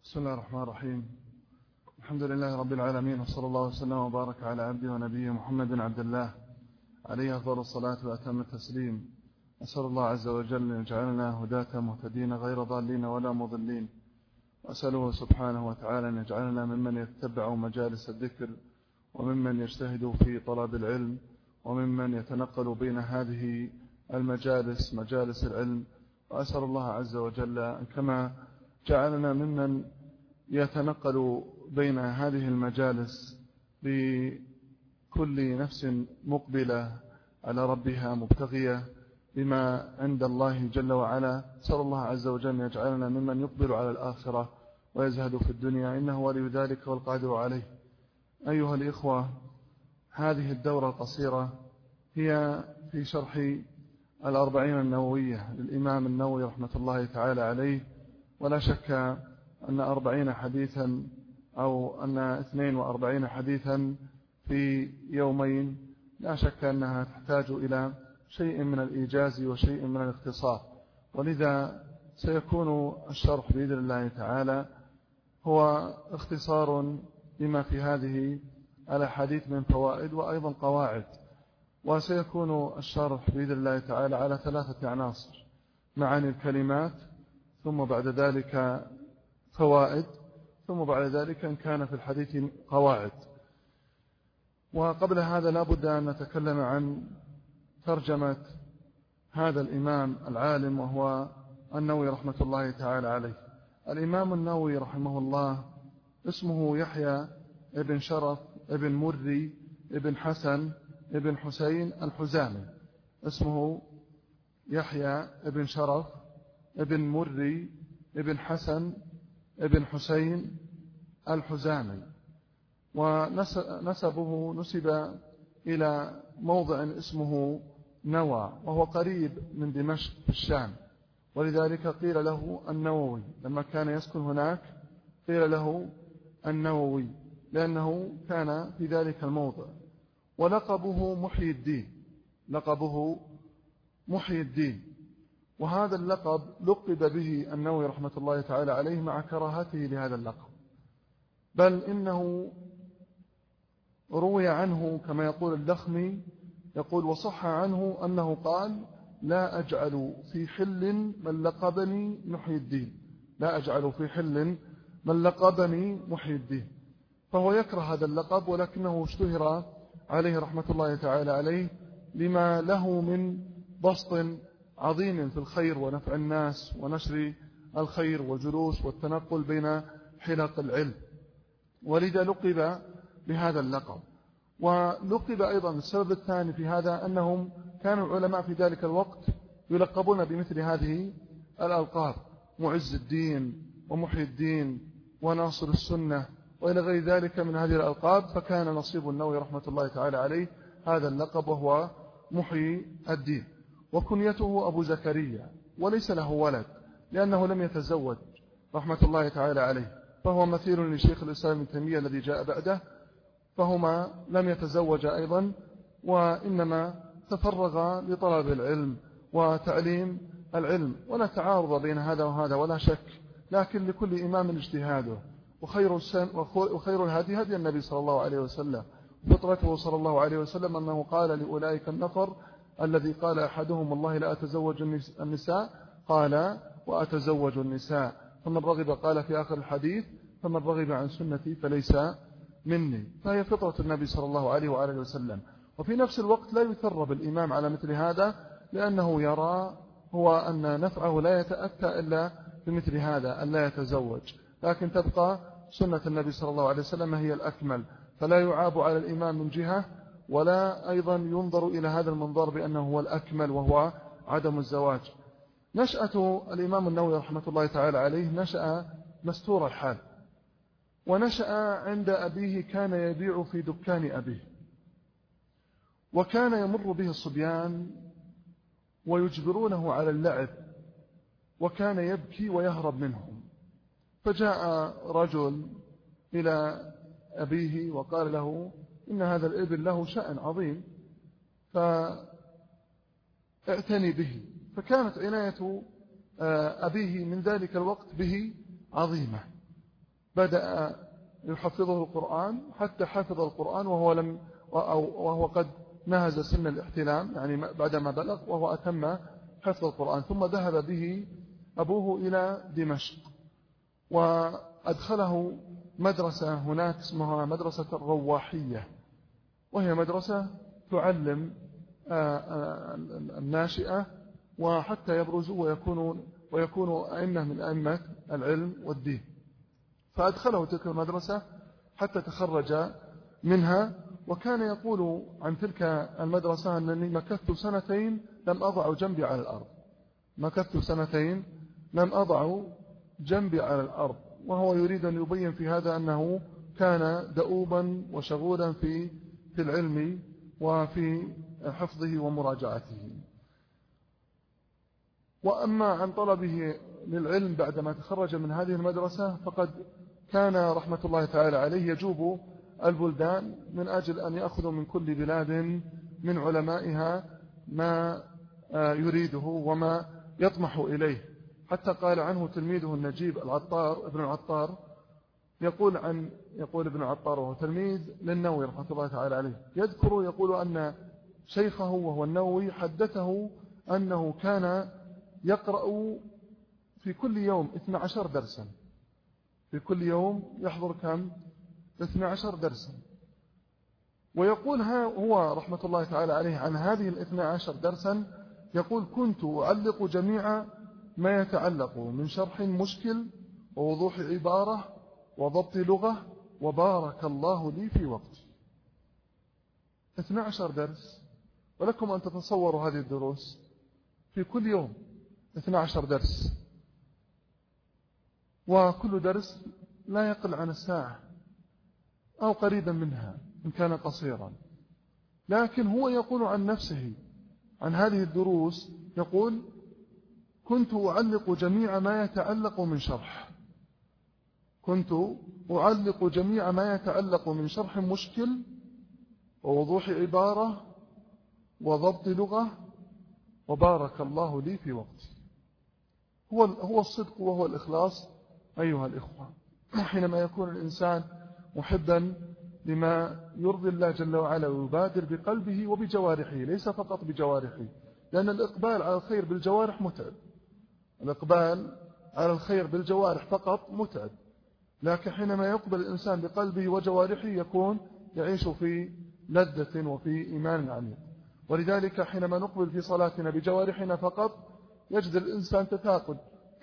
بسم الله الرحمن الرحيم. الحمد لله رب العالمين، وصلى الله وسلم وبارك على عبده ونبيه محمد بن عبد الله عليه أفضل الصلاة وأتم التسليم. أسأل الله عز وجل أن يجعلنا هداة مهتدين غير ضالين ولا مضلين، وأسأله سبحانه وتعالى أن يجعلنا ممن يتبع مجالس الذكر، وممن يجتهد في طلب العلم، وممن يتنقل بين هذه المجالس مجالس العلم. وأسأل الله عز وجل أن كما جعلنا ممن يتنقل بين هذه المجالس بكل نفس مقبلة على ربها مبتغية بما عند الله جل وعلا، أسأل الله عز وجل أن يجعلنا ممن يقبل على الآخرة ويزهد في الدنيا، إنه ولي ذلك والقادر عليه. أيها الإخوة، هذه الدورة القصيرة هي في شرح 40 النووية للإمام النووي رحمة الله تعالى عليه. ولا شك أن 40 حديثا أو أن 42 حديثا في يومين لا شك أنها تحتاج إلى شيء من الإيجاز وشيء من الاختصار، ولذا سيكون الشرح بإذن الله تعالى هو اختصار لما في هذه الأحاديث من فوائد وأيضا قواعد. وسيكون الشرح بإذن الله تعالى على 3 عناصر: معاني الكلمات، ثم بعد ذلك فوائد، ثم بعد ذلك إن كان في الحديث قواعد. وقبل هذا لا بد أن نتكلم عن ترجمة هذا الإمام العالم، وهو النووي رحمة الله تعالى عليه. الإمام النووي رحمه الله اسمه يحيى ابن شرف ابن مري ابن حسن ابن حسين الحزامي. اسمه يحيى ابن شرف ابن مري ابن حسن ابن حسين الحزامي، ونسبه نسب إلى موضع اسمه نوى، وهو قريب من دمشق في الشام، ولذلك قيل له النووي. لما كان يسكن هناك قيل له النووي لأنه كان في ذلك الموضع. ولقبه محي الدين، لقبه محي الدين، وهذا اللقب لقب به النووي رحمة الله تعالى عليه مع كراهته لهذا اللقب، بل إنه روي عنه كما يقول اللخمي، يقول: وصح عنه أنه قال: لا أجعل في حل من لقبني محي الدين، لا أجعل في حل من لقبني محي الدين. فهو يكره هذا اللقب، ولكنه اشتهر عليه رحمة الله تعالى عليه لما له من بسط عظيم في الخير ونفع الناس ونشر الخير والجلوس والتنقل بين حلق العلم، ولذا لقب بهذا اللقب. ولقب أيضا السبب الثاني في هذا أنهم كانوا العلماء في ذلك الوقت يلقبون بمثل هذه الألقاب: معز الدين ومحي الدين وناصر السنة وإلى غير ذلك من هذه الألقاب. فكان نصيب النووي رحمة الله تعالى عليه هذا اللقب، وهو محي الدين. وكنيته أبو زكريا، وليس له ولد لأنه لم يتزوج رحمة الله تعالى عليه، فهو مثيل لشيخ الإسلام ابن تيمية الذي جاء بعده، فهما لم يتزوج أيضا، وإنما تفرغ لطلب العلم وتعليم العلم. ولا تعارض بين هذا وهذا ولا شك، لكن لكل إمام اجتهاده. وخير الهدي هدي النبي صلى الله عليه وسلم، فطرته صلى الله عليه وسلم أنه قال لأولئك النفر الذي قال أحدهم: والله لا أتزوج النساء، قال: وأتزوج النساء. فمن رغب، قال في آخر الحديث: فمن رغب عن سنتي فليس مني. فهي فطرة النبي صلى الله عليه وآله وسلم. وفي نفس الوقت لا يثرب الإمام على مثل هذا، لأنه يرى هو أن نفعه لا يتأتى إلا بمثل هذا، أن لا يتزوج، لكن تبقى سنة النبي صلى الله عليه وسلم هي الأكمل. فلا يعاب على الإمام من جهة، ولا أيضا ينظر إلى هذا المنظر بأنه هو الأكمل وهو عدم الزواج. نشأة الإمام النووي رحمة الله تعالى عليه نشأ مستور الحال، ونشأ عند أبيه، كان يبيع في دكان أبيه، وكان يمر به الصبيان ويجبرونه على اللعب، وكان يبكي ويهرب منهم. فجاء رجل إلى أبيه وقال له: إن هذا الابن له شأن عظيم، فاعتني به. فكانت عناية أبيه من ذلك الوقت به عظيمة، بدأ يحفظه القرآن حتى حفظ القرآن وهو قد نهز سن الاحتلام، يعني بعدما بلغ وهو أتم حفظ القرآن. ثم ذهب به أبوه إلى دمشق وأدخله مدرسة هناك اسمها مدرسة الرواحية، وهي مدرسة تعلم الناشئة وحتى يبرزوا ويكونوا أئمة من أئمة العلم والدين. فأدخله تلك المدرسة حتى تخرج منها. وكان يقول عن تلك المدرسة أنني مكثت سنتين لم أضع جنبي على الأرض، مكثت سنتين لم أضع جنبي على الأرض، وهو يريد أن يبين في هذا أنه كان دؤوبا وشغولا في العلم وفي حفظه ومراجعته. وأما عن طلبه للعلم بعدما تخرج من هذه المدرسة فقد كان رحمة الله تعالى عليه يجوب البلدان من أجل أن يأخذ من كل بلاد من علمائها ما يريده وما يطمح إليه. حتى قال عنه تلميذه النجيب العطار ابن العطار، يقول ابن العطار وهو تلميذ للنووي رحمة الله تعالى عليه، يقول أن شيخه وهو النووي حدثه أنه كان يقرأ في كل يوم 12 درسا، في كل يوم يحضر كم؟ 12 درسا. ويقول هو رحمة الله تعالى عليه عن هذه 12 درسا، يقول كنت أعلق جميع ما يتعلق من شرح مشكل ووضوح عبارة وضبط لغة وبارك الله لي في وقتي. 12 درس، ولكم أن تتصوروا هذه الدروس في كل يوم 12 درس، وكل درس لا يقل عن الساعة أو قريبا منها إن كان قصيرا. لكن هو يقول عن نفسه عن هذه الدروس، يقول كنت أعلق جميع ما يتعلق من شرح، كنت أعلق جميع ما يتعلق من شرح مشكل ووضوح عبارة وضبط لغة وبارك الله لي في وقتي. هو الصدق وهو الإخلاص أيها الإخوة. حينما يكون الإنسان محبا لما يرضي الله جل وعلا ويبادر بقلبه وبجوارحه، ليس فقط بجوارحه، لأن الإقبال على الخير بالجوارح متعب، الإقبال على الخير بالجوارح فقط متعب، لكن حينما يقبل الإنسان بقلبه وجوارحه يكون يعيش في لذة وفي إيمان عميق. ولذلك حينما نقبل في صلاتنا بجوارحنا فقط يجد الإنسان تثاقل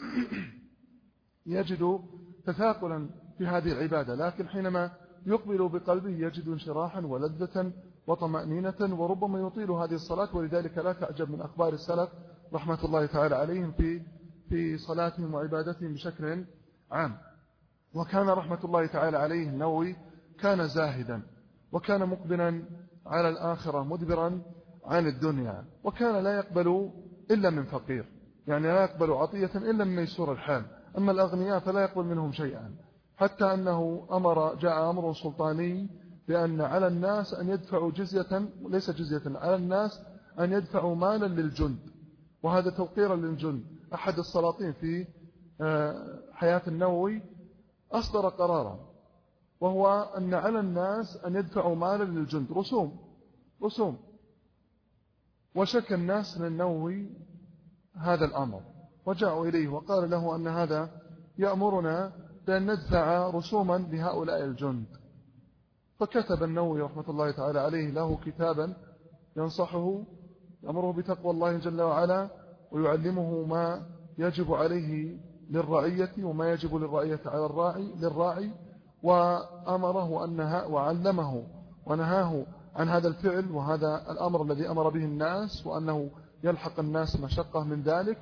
يجد تثاقلا في هذه العبادة، لكن حينما يقبل بقلبه يجد انشراحا ولذة وطمأنينة، وربما يطيل هذه الصلاة. ولذلك لا تعجب من أخبار السلف رحمة الله تعالى عليهم في صلاتهم وعبادتهم بشكل عام. وكان رحمة الله تعالى عليه النووي كان زاهدا، وكان مقبلا على الآخرة مدبرا عن الدنيا، وكان لا يقبل إلا من فقير، يعني لا يقبل عطية إلا من ميسور الحال. أما الأغنياء فلا يقبل منهم شيئا، حتى أنه جاء أمر سلطاني بأن على الناس أن يدفعوا جزية، ليس جزية، على الناس أن يدفعوا مالا للجند، وهذا توقيرا للجند. أحد السلاطين في حياة النووي أصدر قرارا، وهو أن على الناس أن يدفعوا مالا للجند، رسوم. وشك الناس للنووي هذا الأمر، وجاءوا إليه وقال له أن هذا يأمرنا بأن ندفع رسوما لهؤلاء الجند. فكتب النووي رحمة الله تعالى عليه له كتابا ينصحه، يأمره بتقوى الله جل وعلا، ويعلمه ما يجب عليه للرعية وما يجب للرعية على للراعي، وأمره وعلمه ونهاه عن هذا الفعل وهذا الأمر الذي أمر به الناس، وأنه يلحق الناس مشقة من ذلك،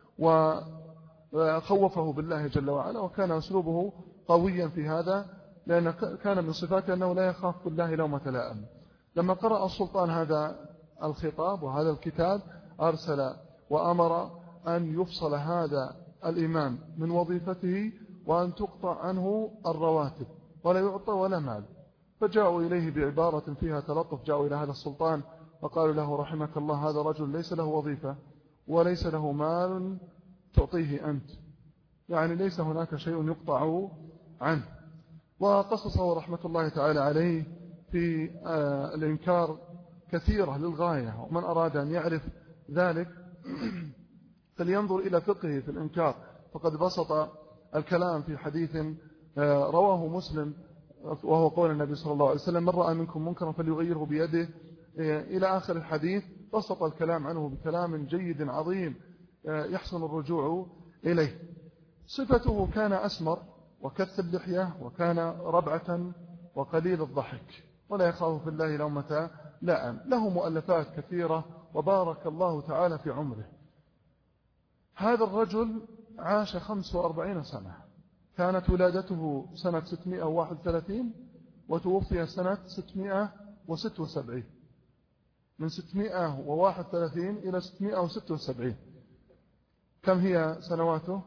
وخوفه بالله جل وعلا. وكان أسلوبه قويا في هذا، لأن كان من صفاته أنه لا يخاف بالله لومة لائم. لما قرأ السلطان هذا الخطاب وهذا الكتاب أرسل وأمر أن يفصل هذا الإمام من وظيفته، وأن تقطع عنه الرواتب ولا يعطى ولا مال. فجاءوا إليه بعبارة فيها تلطف، جاءوا إلى هذا السلطان وقالوا له رحمك الله هذا رجل ليس له وظيفة وليس له مال تعطيه أنت، يعني ليس هناك شيء يقطع عنه. وقصصه رحمة الله تعالى عليه في الإنكار كثيرة للغاية، ومن أراد أن يعرف ذلك فلينظر إلى فقهه في الإنكار، فقد بسط الكلام في حديث رواه مسلم وهو قول النبي صلى الله عليه وسلم: من رأى منكم منكرا فليغيره بيده، إلى آخر الحديث. بسط الكلام عنه بكلام جيد عظيم يحسن الرجوع إليه. صفته كان أسمر وكث اللحية وكان ربعة وقليل الضحك ولا يخاف في الله لومة لائم. له مؤلفات كثيرة وبارك الله تعالى في عمره. هذا الرجل عاش 45 سنة، كانت ولادته سنة 631 وتوفي سنة 676، من 631 إلى 676. كم هي سنواته؟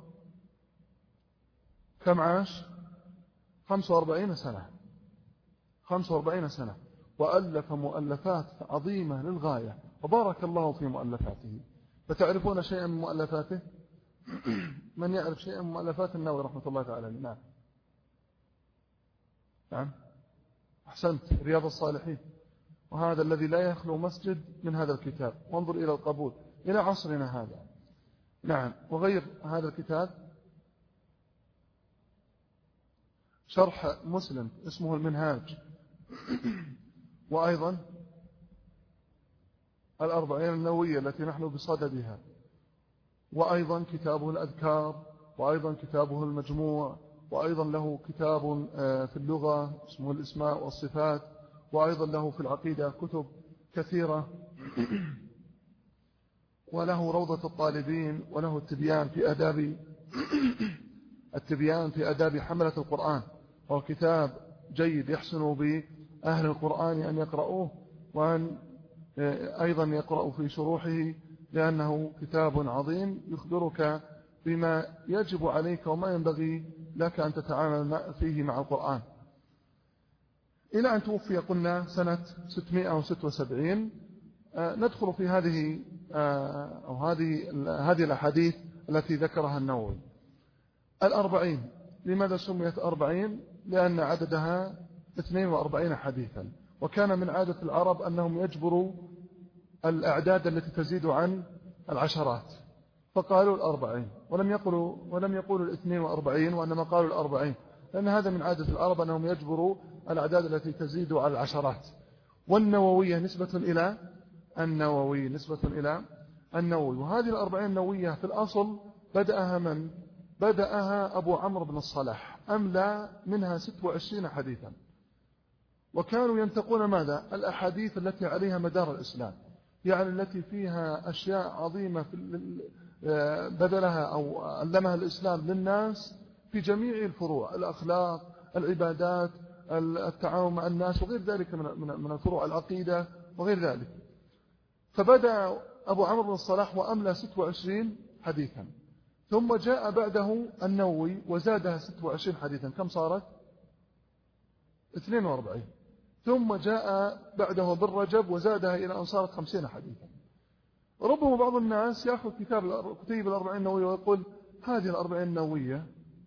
كم عاش؟ 45 سنة. 45 سنة، وألف مؤلفات عظيمة للغاية وبارك الله في مؤلفاته. فتعرفون شيئا من مؤلفاته؟ من يعرف شيئا من مؤلفات النووي رحمة الله تعالى؟ نعم نعم، أحسنت، رياض الصالحين. وهذا الذي لا يخلو مسجد من هذا الكتاب، وانظر إلى القبول إلى عصرنا هذا. نعم، وغير هذا الكتاب شرح مسلم اسمه المنهاج، وأيضا الأربعين النووية التي نحن بصددها، وأيضا كتابه الأذكار، وأيضا كتابه المجموع، وأيضا له كتاب في اللغة اسمه الإسماء والصفات، وأيضا له في العقيدة كتب كثيرة، وله روضة الطالبين، وله التبيان في آداب حملة القرآن، وهو كتاب جيد يحسن بأهل القرآن أن يقرأوه، وأن أيضا يقرأوا في شروحه، لأنه كتاب عظيم يخبرك بما يجب عليك وما ينبغي لك أن تتعامل فيه مع القرآن. إلى أن توفي قلنا سنة 676. ندخل في هذه الأحاديث التي ذكرها النووي. 40 لماذا سميت 40؟ لأن عددها 42 حديثا، وكان من عادة العرب أنهم يجبروا الأعداد التي تزيد عن العشرات، فقالوا 40 ولم يقولوا 42، وإنما قالوا 40، لأن هذا من عادة العرب أنهم يجبروا الأعداد التي تزيد على العشرات. والنووية نسبة إلى النووي. وهذه 40 النووية في الأصل بدأها أبو عمرو بن الصلاح، أملى منها 26 حديثا، وكانوا ينتقون ماذا؟ الأحاديث التي عليها مدار الإسلام، يعني التي فيها أشياء عظيمة بدلها أو علمها الإسلام للناس في جميع الفروع، الأخلاق، العبادات، التعاون مع الناس، وغير ذلك من الفروع، العقيدة وغير ذلك. فبدأ أبو عمرو بن الصلاح وأملى 26 حديثا، ثم جاء بعده النووي وزادها 26 حديثا، كم صارت؟ 42. ثم جاء بعده ابن رجب وزادها إلى أن صارت 50 حديثا. ربما بعض الناس يأخذ كتيب 40 النووية ويقول هذه 40 النووية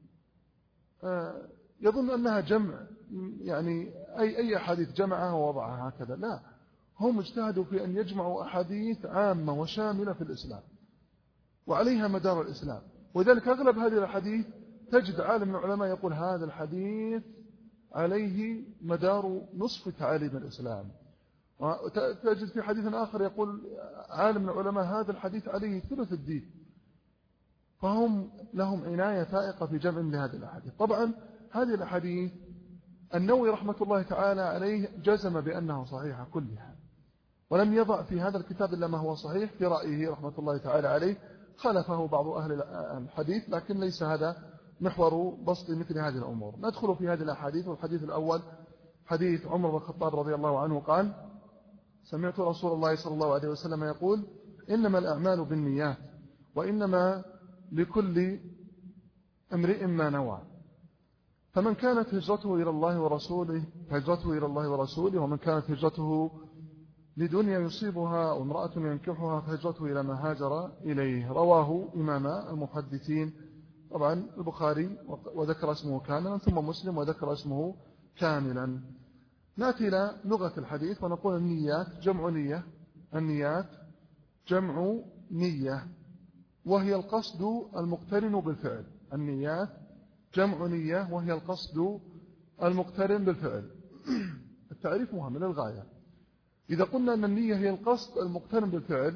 يظن أنها جمع، يعني أي أحاديث جمعها ووضعها هكذا. لا، هم اجتهدوا في أن يجمعوا أحاديث عامة وشاملة في الإسلام وعليها مدار الإسلام، وذلك أغلب هذه الحديث تجد عالم من العلماء يقول هذا الحديث عليه مدار نصف تعاليم الإسلام، وتجد في حديث آخر يقول عالم من العلماء هذا الحديث عليه ثلث الدين. فهم لهم عناية فائقة في جمع لهذه الأحاديث. طبعا هذه الأحاديث النووي رحمة الله تعالى عليه جزم بأنها صحيحة كلها، ولم يضع في هذا الكتاب إلا ما هو صحيح في رأيه رحمة الله تعالى عليه، خالفه بعض أهل الحديث، لكن ليس هذا محور بسط مثل هذه الأمور. ندخل في هذه الأحاديث. والحديث الأول حديث عمر بن الخطاب رضي الله عنه قال: سمعت رسول الله صلى الله عليه وسلم يقول: إنما الأعمال بالنيات، وإنما لكل امرئ ما نوى، فمن كانت هجرته إلى الله ورسوله فهجرته إلى الله ورسوله، ومن كانت هجرته لدنيا يصيبها أو امرأة ينكحها فهجرته إلى ما هاجر إليه. رواه إمام المحدثين طبعا البخاري وذكر اسمه كاملا، ثم مسلم وذكر اسمه كاملا. نأتي إلى لغة الحديث ونقول النيات جمع نية. النيات جمع نية وهي القصد المقترن بالفعل. النيات جمع نية وهي القصد المقترن بالفعل. التعريف مهم للغاية. إذا قلنا أن النية هي القصد المقترن بالفعل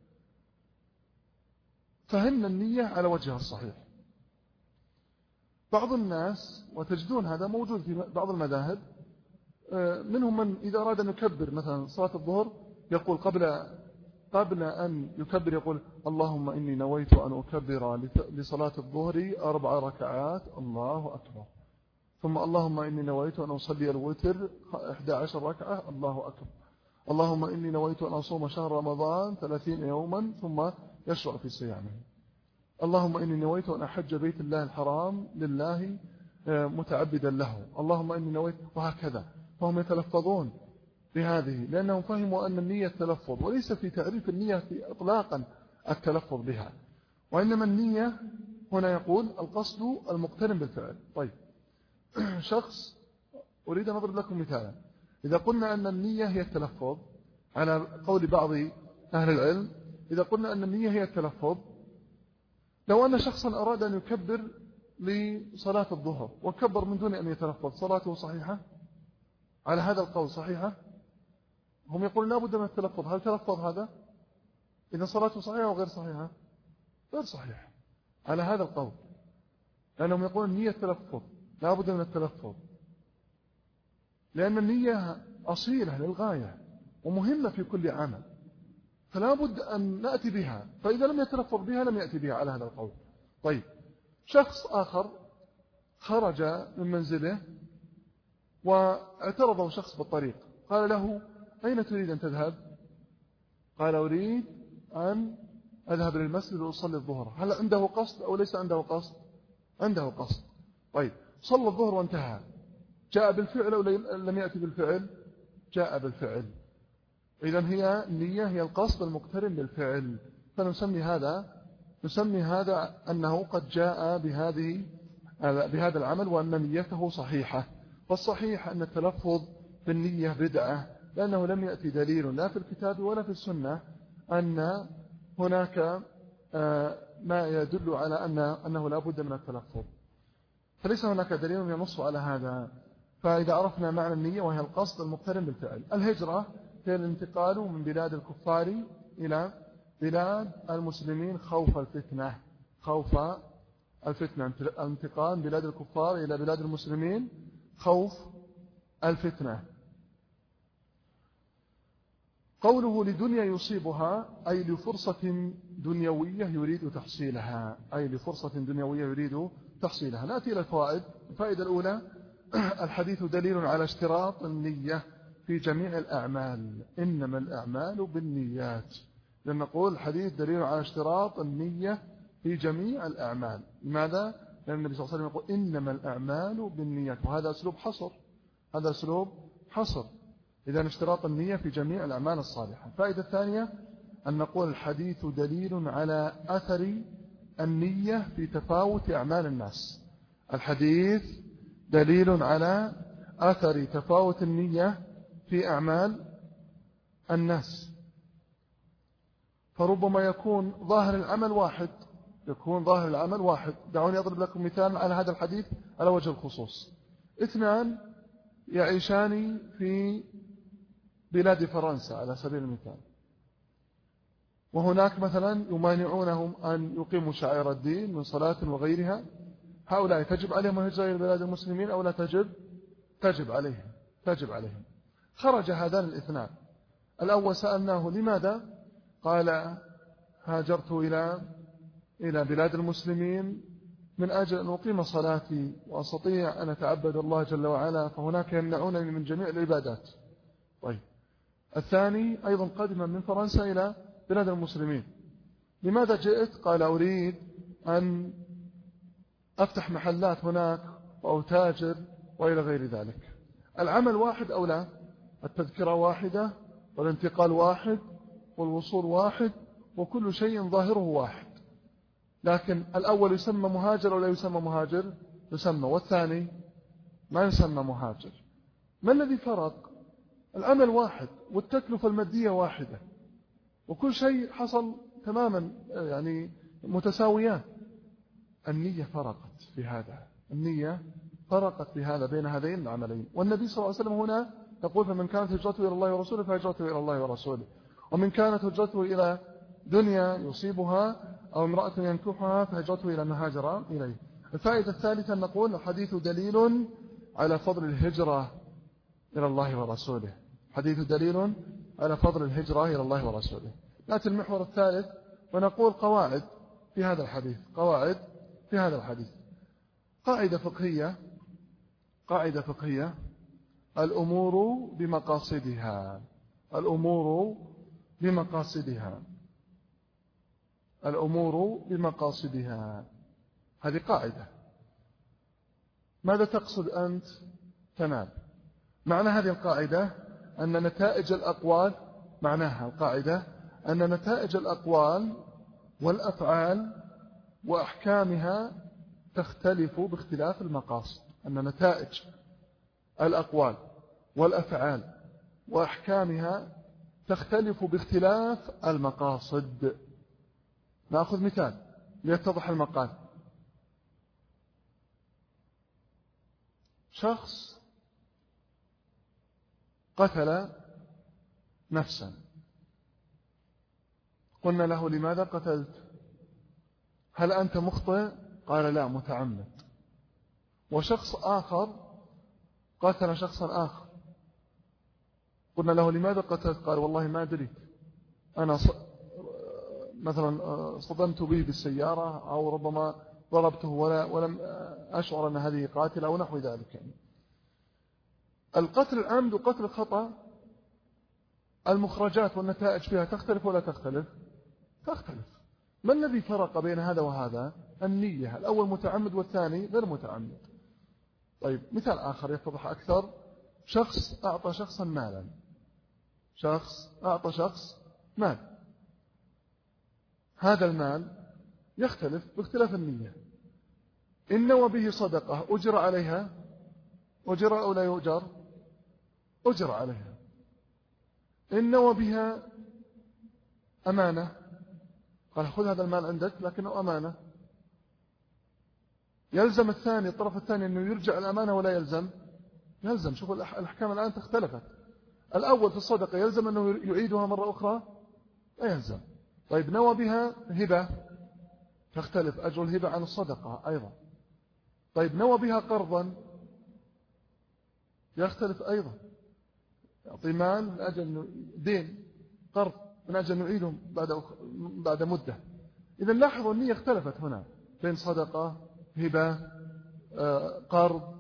فهمنا النية على وجهها الصحيح. بعض الناس، وتجدون هذا موجود في بعض المذاهب، منهم من إذا أراد أن يكبر مثلا صلاة الظهر يقول قبل أن يكبر يقول اللهم إني نويت أن أكبر لصلاة الظهر 4 ركعات الله أكبر، ثم اللهم إني نويت أن أصلي الوتر 11 ركعة الله أكبر، اللهم إني نويت أن أصوم شهر رمضان 30 يوما، ثم يشرع في صيامه. اللهم إني نويت أن أحج بيت الله الحرام لله متعبدا له، اللهم إني نويت، وهكذا. فهم يتلفظون بهذه لأنهم فهموا أن النية التلفظ، وليس في تعريف النية في إطلاقا التلفظ بها، وإنما النية هنا يقول القصد المقترن بالفعل. طيب، شخص أريد أن أضرب لكم مثالا. إذا قلنا أن النية هي التلفظ على قول بعض أهل العلم، إذا قلنا أن النية هي التلفظ، لو أن شخصا أراد أن يكبر لصلاة الظهر وكبر من دون أن يتلفظ، صلاته صحيحة؟ على هذا القول صحيحة؟ هم يقولون لا بد من التلفظ. هل تلفظ هذا؟ إذا صلاته صحيحة أو غير صحيحة؟ غير صحيحة على هذا القول، لأنهم يقولون النية التلفظ، لا بد من التلفظ، لأن النية أصيلة للغاية ومهمة في كل عمل، فلا بد أن نأتي بها، فإذا لم يتلفظ بها لم يأتي بها على هذا القول. طيب، شخص آخر خرج من منزله واعترضه شخص بالطريق، قال له أين تريد أن تذهب؟ قال أريد أن أذهب للمسجد وأصلي الظهر. هل عنده قصد أو ليس عنده قصد؟ عنده قصد. طيب، صلى الظهر وانتهى، جاء بالفعل أو لم يأتي بالفعل؟ جاء بالفعل. إذن هي النية هي القصد المقترن بالفعل، فنسمي هذا أنه قد جاء بهذا العمل وأن نيته صحيحة. والصحيح أن التلفظ بالنية بدعة، لأنه لم يأتي دليل لا في الكتاب ولا في السنة أن هناك ما يدل على أنه لا بد من التلفظ، فليس هناك دليل ينص على هذا. فإذا عرفنا معنى النية وهي القصد المقترن بالفعل. الهجرة هي الانتقال من بلاد الكفار إلى بلاد المسلمين خوف الفتنة. الانتقال من بلاد الكفار إلى بلاد المسلمين خوف الفتنة. قوله لدنيا يصيبها أي لفرصة دنيوية يريد تحصيلها، نأتي إلى الفوائد. الفائدة الأولى: الحديث دليل على اشتراط النية في جميع الأعمال، إنما الأعمال بالنيات. لأن نقول الحديث دليل على اشتراط النية في جميع الأعمال. لماذا؟ لأن النبي صلى الله عليه وسلم يقول إنما الأعمال بالنيات، وهذا أسلوب حصر. إذن اشتراط النية في جميع الأعمال الصالحة. الفائدة الثانية أن نقول الحديث دليل على أثر النية في تفاوت أعمال الناس. الحديث دليل على أثر تفاوت النية في أعمال الناس، فربما يكون ظاهر العمل واحد. دعوني أضرب لكم مثال على هذا الحديث على وجه الخصوص. 2 يعيشان في بلاد فرنسا على سبيل المثال، وهناك مثلا يمانعونهم أن يقيموا شعائر الدين من صلاة وغيرها. هؤلاء تجب عليهم الهجرة إلى بلاد المسلمين أو لا تجب؟ تجب عليهم. خرج هذان الاثنان. الأول سألناه لماذا؟ قال هاجرت إلى بلاد المسلمين من أجل أن أقيم صلاتي وأستطيع أن أتعبد الله جل وعلا، فهناك يمنعونني من جميع العبادات. طيب، الثاني أيضا قادما من فرنسا إلى بلاد المسلمين. لماذا جئت؟ قال أريد أن أفتح محلات هناك أو تاجر وإلى غير ذلك. العمل واحد أو لا؟ التذكرة واحدة، والانتقال واحد، والوصول واحد، وكل شيء ظاهره واحد. لكن الأول يسمى مهاجر ولا يسمى مهاجر؟ يسمى، والثاني ما يسمى مهاجر. ما الذي فرق؟ العمل واحد والتكلفة المادية واحدة وكل شيء حصل تماما يعني متساويان. النية فرقت في هذا، النية فرقت في هذا بين هذين العملين. والنبي صلى الله عليه وسلم هنا يقول فمن كانت هجرته إلى الله ورسوله فهجرته إلى الله ورسوله، ومن كانت هجرته إلى دنيا يصيبها أو امرأة ينكحها فهجرته إلى ما هاجر إليه. الفائدة الثالثة نقول الحديث دليل على فضل الهجرة إلى الله ورسوله، حديث دليل على فضل الهجرة إلى الله ورسوله. نأتي المحور الثالث ونقول قواعد في هذا الحديث، قواعد في هذا الحديث. قاعدة فقهية الأمور بمقاصدها، الأمور بمقاصدها، الأمور بمقاصدها، هذه قاعدة. ماذا تقصد أنت تنال؟ معنى هذه القاعدة أن نتائج الأقوال، معناها القاعدة أن نتائج الأقوال والأفعال وأحكامها تختلف باختلاف المقاصد، أن نتائج الأقوال والأفعال وأحكامها تختلف باختلاف المقاصد. نأخذ مثال ليتضح المقال. شخص قتل نفسا، قلنا له لماذا قتلت؟ هل أنت مخطئ؟ قال لا، متعمد. وشخص آخر قتل شخصا آخر، قلنا له لماذا قتلت؟ قال والله ما دريت، أنا مثلا صدمت به بالسيارة أو ربما ضربته ولم أشعر أن هذه قاتلة أو نحو ذلك. يعني القتل العمد وقتل الخطأ المخرجات والنتائج فيها تختلف ولا تختلف؟ تختلف. ما الذي فرق بين هذا وهذا؟ النية، الأول متعمد والثاني غير متعمد. طيب مثال آخر يتضح أكثر. شخص أعطى شخصا مالا، شخص أعطى شخص مال، هذا المال يختلف باختلاف النية. إن نوى به صدقة أجر عليها، أجر أو لا يؤجر؟ أجر عليها. إن نوى بها أمانة، قال خذ هذا المال عندك لكنه أمانة، يلزم الثاني الطرف الثاني أنه يرجع الأمانة ولا يلزم؟ يلزم. شوفوا الأحكام الآن تختلفت. الأول في الصدقة يلزم أنه يعيدها مرة أخرى؟ لا يلزم. طيب نوى بها هبة، تختلف أجر الهبة عن الصدقة أيضا. طيب نوى بها قرضا، يختلف أيضا، يعطي مال من أجل دين، قرض من أجل نعيده بعد مدة. إذا لاحظوا النية اختلفت هنا بين صدقة، هبة، قرض،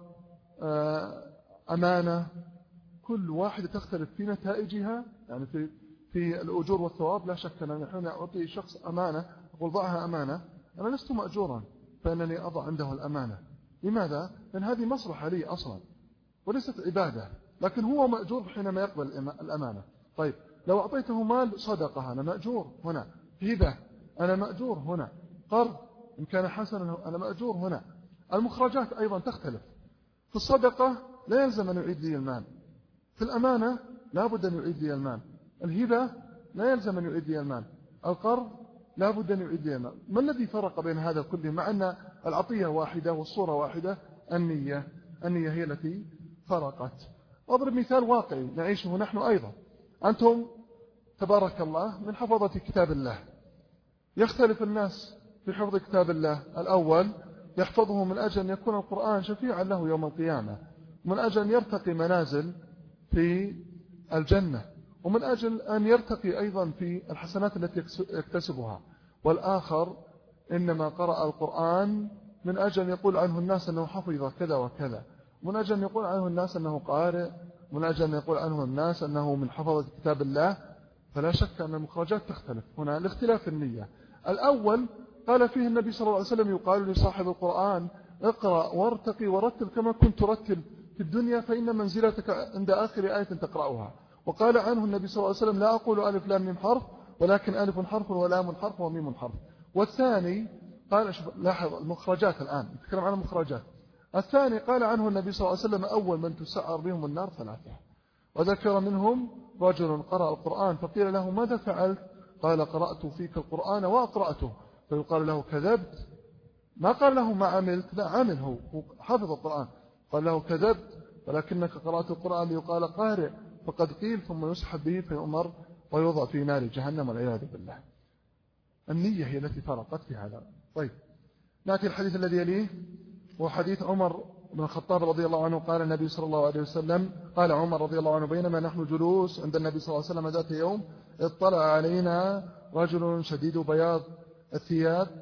أمانة، كل واحدة تختلف في نتائجها. يعني في الأجور والثواب لا شك أن نحن أعطي شخص أمانة أقول ضعها أمانة، أنا لست مأجورا فإنني أضع عنده الأمانة. لماذا؟ لأن هذه مصلحة لي أصلا وليست عبادة، لكن هو مأجور حينما يقبل الأمانة. طيب لو أعطيته مال صدقة أنا مأجور هنا، هبة أنا مأجور هنا، قرض إن كان حسنا أنا مأجور هنا. المخرجات أيضا تختلف. في الصدقة لا يلزم أن يعيد لي المال، في الأمانة لا بد أن يعيد لي المال، الهبة لا يلزم أن يعيد لي المال، القرض لا بد أن يعيد لي المال. ما الذي فرق بين هذا كله مع أن العطية واحدة والصورة واحدة؟ النية هي التي فرقت. أضرب مثال واقعي نعيشه نحن أيضا. أنتم تبارك الله من حفظة كتاب الله، يختلف الناس في حفظ كتاب الله. الأول يحفظه من أجل أن يكون القرآن شفيعا له يوم القيامة، ومن أجل أن يرتقي منازل في الجنة، ومن أجل أن يرتقي أيضا في الحسنات التي يكتسبها. والآخر إنما قرأ القرآن من أجل أن يقول عنه الناس أنه حفظ كذا وكذا، من أجل أن يقول عنه الناس أنه قارئ، من أجل أن يقول عنه الناس أنه من حفظة كتاب الله. فلا شك أن المخرجات تختلف هنا لاختلاف النية. الأول قال فيه النبي صلى الله عليه وسلم يقال لصاحب القرآن اقرأ وارتقي ورتل كما كنت ترتل في الدنيا فإن منزلتك عند آخر آية تقرأها. وقال عنه النبي صلى الله عليه وسلم لا أقول ألف لام ميم حرف ولكن ألف حرف ولام حرف وميم حرف. والثاني قال لاحظ المخرجات الآن نتكلم عن المخرجات. الثاني قال عنه النبي صلى الله عليه وسلم أول من تسعر بهم النار 3، وذكر منهم رجل قرأ القرآن فقيل له ماذا فعلت؟ قال قرأت فيك القرآن وأقرأته، فيقال له كذبت. ما قال له ما عملت، لا عمل، هو حافظ القرآن. قال له كذبت ولكنك قرأت القرآن ليقال قارئ، فقد قيل، ثم يسحب به فيؤمر ويوضع في نار جهنم والعياذ بالله. النية هي التي فرقت في هذا. طيب نأتي الحديث الذي يليه، وحديث عمر بن الخطاب رضي الله عنه. قال النبي صلى الله عليه وسلم، قال عمر رضي الله عنه بينما نحن جلوس عند النبي صلى الله عليه وسلم ذات يوم اطلع علينا رجل شديد بياض الثياب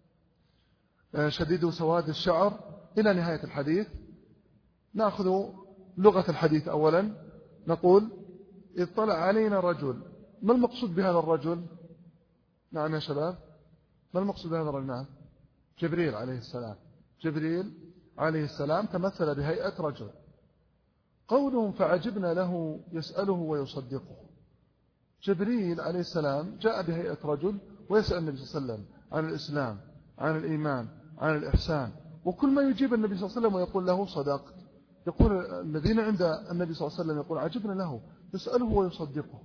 شديد سواد الشعر إلى نهاية الحديث. نأخذ لغة الحديث أولا. نقول اطلع علينا رجل، ما المقصود بهذا الرجل؟ نعم يا شباب، ما المقصود بهذا الرجل؟ نعم، جبريل عليه السلام. جبريل عليه السلام تمثل بهيئة رجل. قولهم فعجبنا له يسأله ويصدقه. جبريل عليه السلام جاء بهيئة رجل ويسأل النبي صلى الله عليه وسلم عن الإسلام، عن الإيمان، عن الإحسان، وكل ما يجيب النبي صلى الله عليه وسلم ويقول له صدقت. يقول الذين عند النبي صلى الله عليه وسلم يقول عجبنا له يسأله ويصدقه.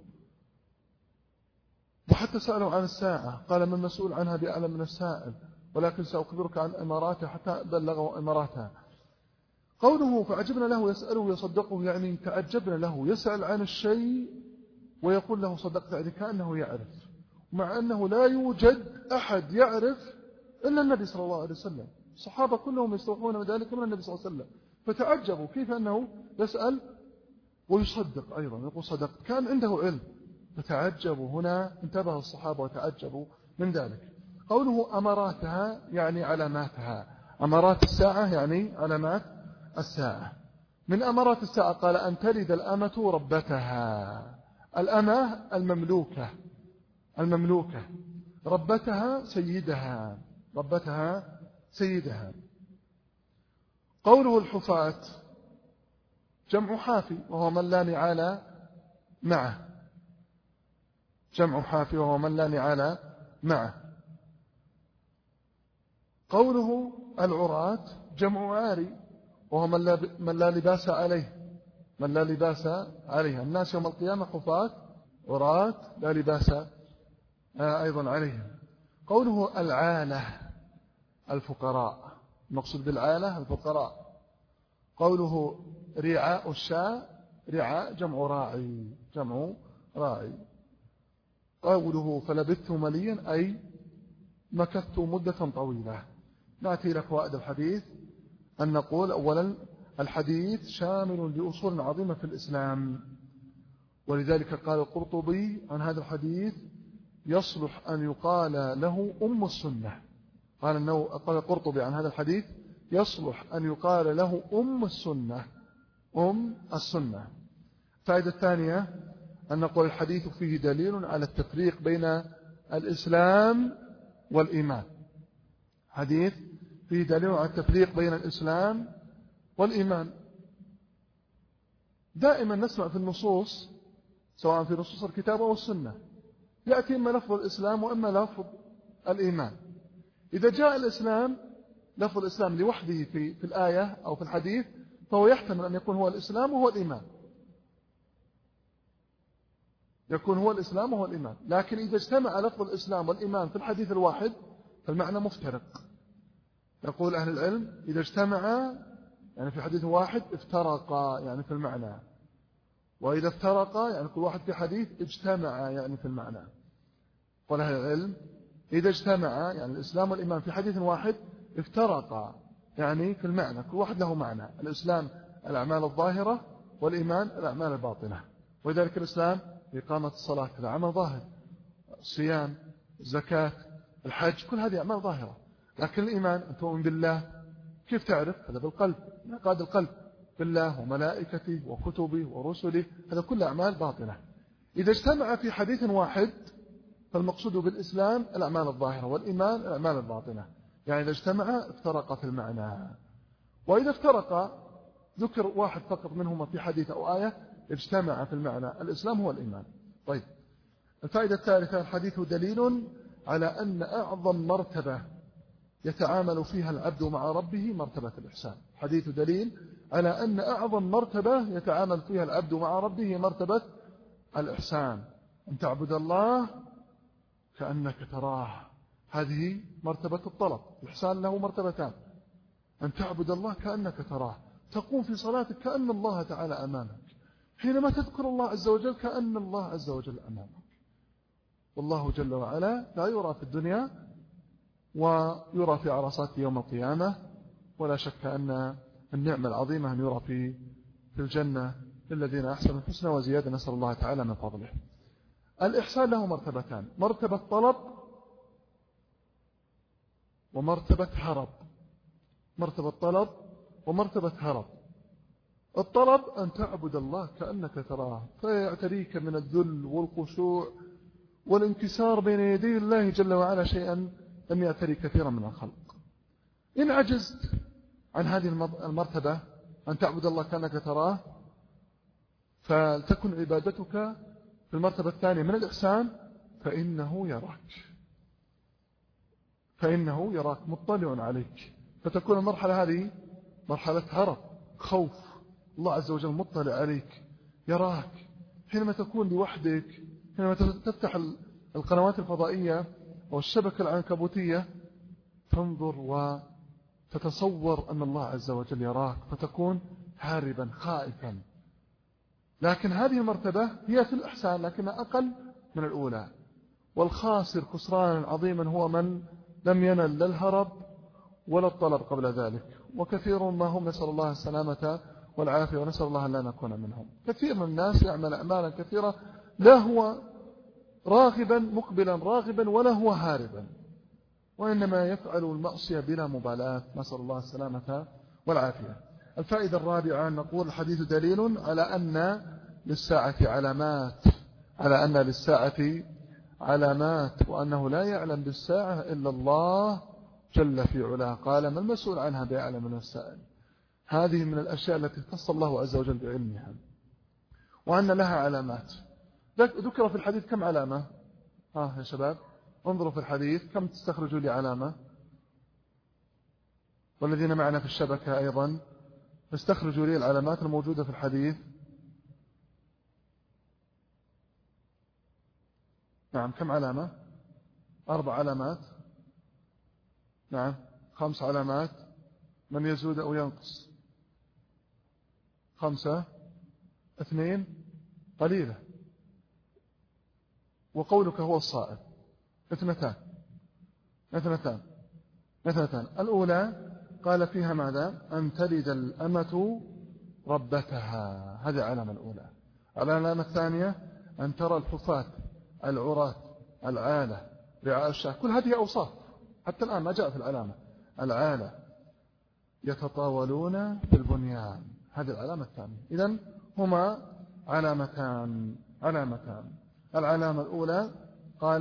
وحتى سأله عن الساعة قال من مسؤول عنها بأعلم من السائل، ولكن سأخبرك عن إماراتها حتى بلغوا إماراتها. قوله فعجبنا له يسأله ويصدقه يعني تعجبنا له، يسأل عن الشيء ويقول له صدقت، يعني كأنه يعرف، مع أنه لا يوجد أحد يعرف إلا النبي صلى الله عليه وسلم. الصحابة كلهم يستوحون من ذلك من النبي صلى الله عليه وسلم، فتعجبوا كيف أنه يسأل ويصدق أيضا، يقول صدقت، كان عنده علم. فتعجبوا هنا، انتبه الصحابة وتعجبوا من ذلك. قوله أماراتها يعني علاماتها، أمارات الساعة يعني علامات الساعة. من أمارات الساعة قال أن تلد الأمة ربتها. الأمة المملوكة، ربتها سيدها، ربتها سيدها. قوله الحفاة جمع حافي وهو من لا نعال معه، جمع حافي وهو من لا نعال معه. قوله العراة جمع عاري وهو من لا لباس عليه، من لا لباس عليه. الناس يوم القيامة حفاة عراة لا لباس أيضا عليهم. قوله العالة الفقراء، المقصود بالعالة الفقراء. قوله رعاء الشاء، رعاء جمع راعي، جمع راعي. قوله فلبثت مليا أي مكثت مدة طويلة. نأتي إلى فوائد الحديث. أن نقول أولا الحديث شامل لأصول عظيمة في الإسلام، ولذلك قال القرطبي عن هذا الحديث يصلح أن يقال له أم السنة. قال القرطبي عن هذا الحديث يصلح أن يقال له أم السنة، أم السنة. الفائدة الثانية أن نقول الحديث فيه دليل على التفريق بين الإسلام والإيمان. حديث فيه دليل على التفريق بين الإسلام والإيمان. دائما نسمع في النصوص سواء في نصوص الكتاب أو السنة يأتي إما لفظ الإسلام وإما لفظ الإيمان. إذا جاء الإسلام لفظ الإسلام لوحده في الآية أو في الحديث فهو يحتمل أن يكون هو الإسلام وهو الإيمان، يكون هو الإسلام وهو الإيمان. لكن إذا اجتمع لفظ الإسلام والإيمان في الحديث الواحد فالمعنى مفترق. يقول أهل العلم إذا اجتمع يعني في حديث واحد افترقا يعني في المعنى، وإذا افترقا يعني كل واحد في حديث اجتمع يعني في المعنى. قال أهل العلم إذا اجتمع يعني الإسلام والإيمان في حديث واحد افترقا يعني في المعنى، كل واحد له معنى. الإسلام الأعمال الظاهرة والإيمان الأعمال الباطنة. ولذلك الإسلام إقامة الصلاة هذا عمل ظاهر، الصيام، الزكاة، الحج، كل هذه أعمال ظاهرة. لكن الإيمان أن تؤمن بالله، كيف تعرف؟ هذا بالقلب، انعقاد القلب بالله وملائكته وكتبه ورسله، هذا كل أعمال باطنة. إذا اجتمع في حديث واحد فالمقصود بالإسلام الأعمال الظاهرة والإيمان الأعمال الباطنة، يعني إذا اجتمع افترق في المعنى. وإذا افترق ذكر واحد فقط منهما في حديث أو آية اجتمع في المعنى، الإسلام هو الإيمان. طيب الفائدة الثالثة الحديث دليل على أن أعظم مرتبة يتعامل فيها العبد مع ربه مرتبة الإحسان. حديث دليل على أن أعظم مرتبة يتعامل فيها العبد مع ربه مرتبة الإحسان، أن تعبد الله كأنك تراه. هذه مرتبة الطلب. الإحسان له مرتبتان: أن تعبد الله كأنك تراه، تقوم في صلاتك كأن الله تعالى أمامك، حينما تذكر الله عز وجل كأن الله عز وجل أمامك. والله جل وعلا لا يرى في الدنيا ويرى في عرصات يوم القيامة، ولا شك أن النعمة العظيمة أن يرى في الجنة للذين أحسنوا الحسنى وزيادة، نسأل الله تعالى من فضله. الإحسان له مرتبتان: مرتبة طلب ومرتبة هرب. مرتبة طلب ومرتبة هرب. الطلب أن تعبد الله كأنك تراه، فيعتريك من الذل والخشوع والانكسار بين يدي الله جل وعلا شيئا لم يعتري كثيرا من الخلق. إن عجزت عن هذه المرتبة أن تعبد الله كأنك تراه، فلتكن عبادتك في المرتبة الثانية من الإحسان، فإنه يراك مطلع عليك، فتكون المرحلة هذه مرحلة هرب، خوف. الله عز وجل مطلع عليك، يراك حينما تكون لوحدك، حينما تفتح القنوات الفضائية والشبكة العنكبوتية، تنظر وتتصور أن الله عز وجل يراك، فتكون هاربا خائفا. لكن هذه المرتبة هي في الإحسان لكنها أقل من الأولى. والخاسر خسرانا عظيما هو من لم ينل لا الهرب ولا الطلب قبل ذلك، وكثير ما هم، نسأل الله السلامة والعافية ونسأل الله أن لا نكون منهم. كثير من الناس يعمل أعمالا كثيرة، لا هو راغبا مقبلا راغبا ولا هو هاربا، وإنما يفعل المعصية بلا مبالاة، نسأل الله السلامة والعافية. الفائدة الرابعة نقول: الحديث دليل على أن للساعة علامات، وأنه لا يعلم بالساعة إلا الله جل في علاه. قال: ما المسؤول عنها بأعلم من السائل. هذه من الأشياء التي اختص الله عز وجل بعلمها، وأن لها علامات. ذكر في الحديث كم علامة؟ يا شباب انظروا في الحديث كم تستخرجوا لي علامة، والذين معنا في الشبكة أيضا استخرجوا لي العلامات الموجودة في الحديث. نعم، كم علامة؟ 4 علامات. نعم، 5 علامات. من يزود أو ينقص؟ 5. 2 قليلة. وقولك هو الصائب 2. الأولى قال فيها ماذا؟ أن تلد الأمة ربتها، هذه العلامة الأولى. العلامة الثانية أن ترى الحفاة العراة العالة رعاء الشاة. كل هذه أوصاف حتى الآن ما جاء في العلامة. العالة يتطاولون في البنيان، هذه العلامة الثانية. إذن هما علامتان. العلامة الأولى قال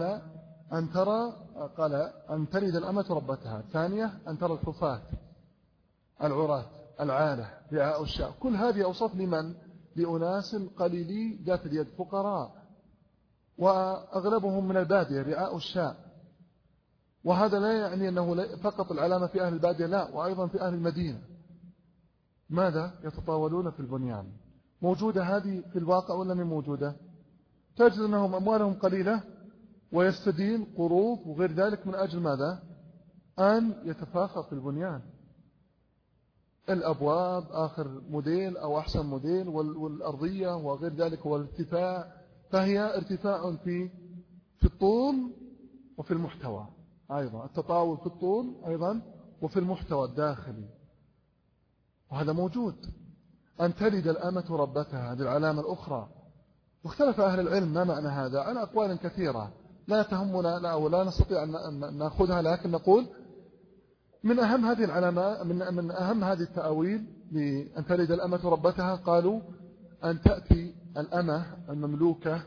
أن تلد الأمة ربتها. الثانية أن ترى الحفاة العراة العالة رعاء الشاة. كل هذه أوصاف لمن؟ لأناس قليلي ذات اليد، فقراء، وأغلبهم من البادية رعاء الشاة. وهذا لا يعني أنه فقط العلامة في أهل البادية، لا، وأيضا في أهل المدينة. ماذا؟ يتطاولون في البنيان. موجودة هذه في الواقع ولا من موجودة؟ تجد أنهم أموالهم قليلة ويستدين قروض وغير ذلك من أجل ماذا؟ أن يتفاخر في البنيان. الأبواب آخر موديل أو أحسن موديل، والأرضية وغير ذلك، والارتفاع، فهي ارتفاع في الطول وفي المحتوى أيضا، التطاول في الطول أيضا وفي المحتوى الداخلي، وهذا موجود. أن تلد الأمة ربتها، هذه العلامة الأخرى. واختلف أهل العلم ما معنى هذا على أقوال كثيرة لا تهمنا لا ولا نستطيع أن نأخذها، لكن نقول من أهم هذه العلامات، من أهم هذه التأويل لأن تلد الأمة ربتها، قالوا أن تأتي الأمة المملوكة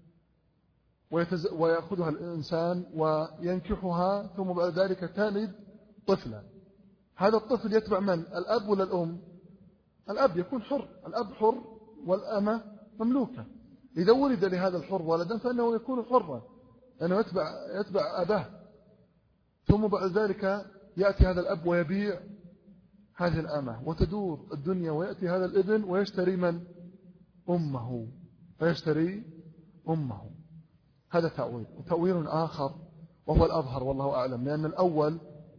ويأخذها الإنسان وينكحها، ثم بعد ذلك تلد طفلا. هذا الطفل يتبع من؟ الأب ولا الأم؟ الأب يكون حر، الأب حر والأمة مملوكة. إذا ولد لهذا الحر ولدا فإنه يكون حرا، لأنه يتبع أباه. ثم بعد ذلك يأتي هذا الأب ويبيع هذه الأمة، وتدور الدنيا ويأتي هذا الابن ويشتري من؟ أمه، فيشتري أمه. هذا تأويل. وتأويل آخر وهو الأظهر والله أعلم، لأن الأول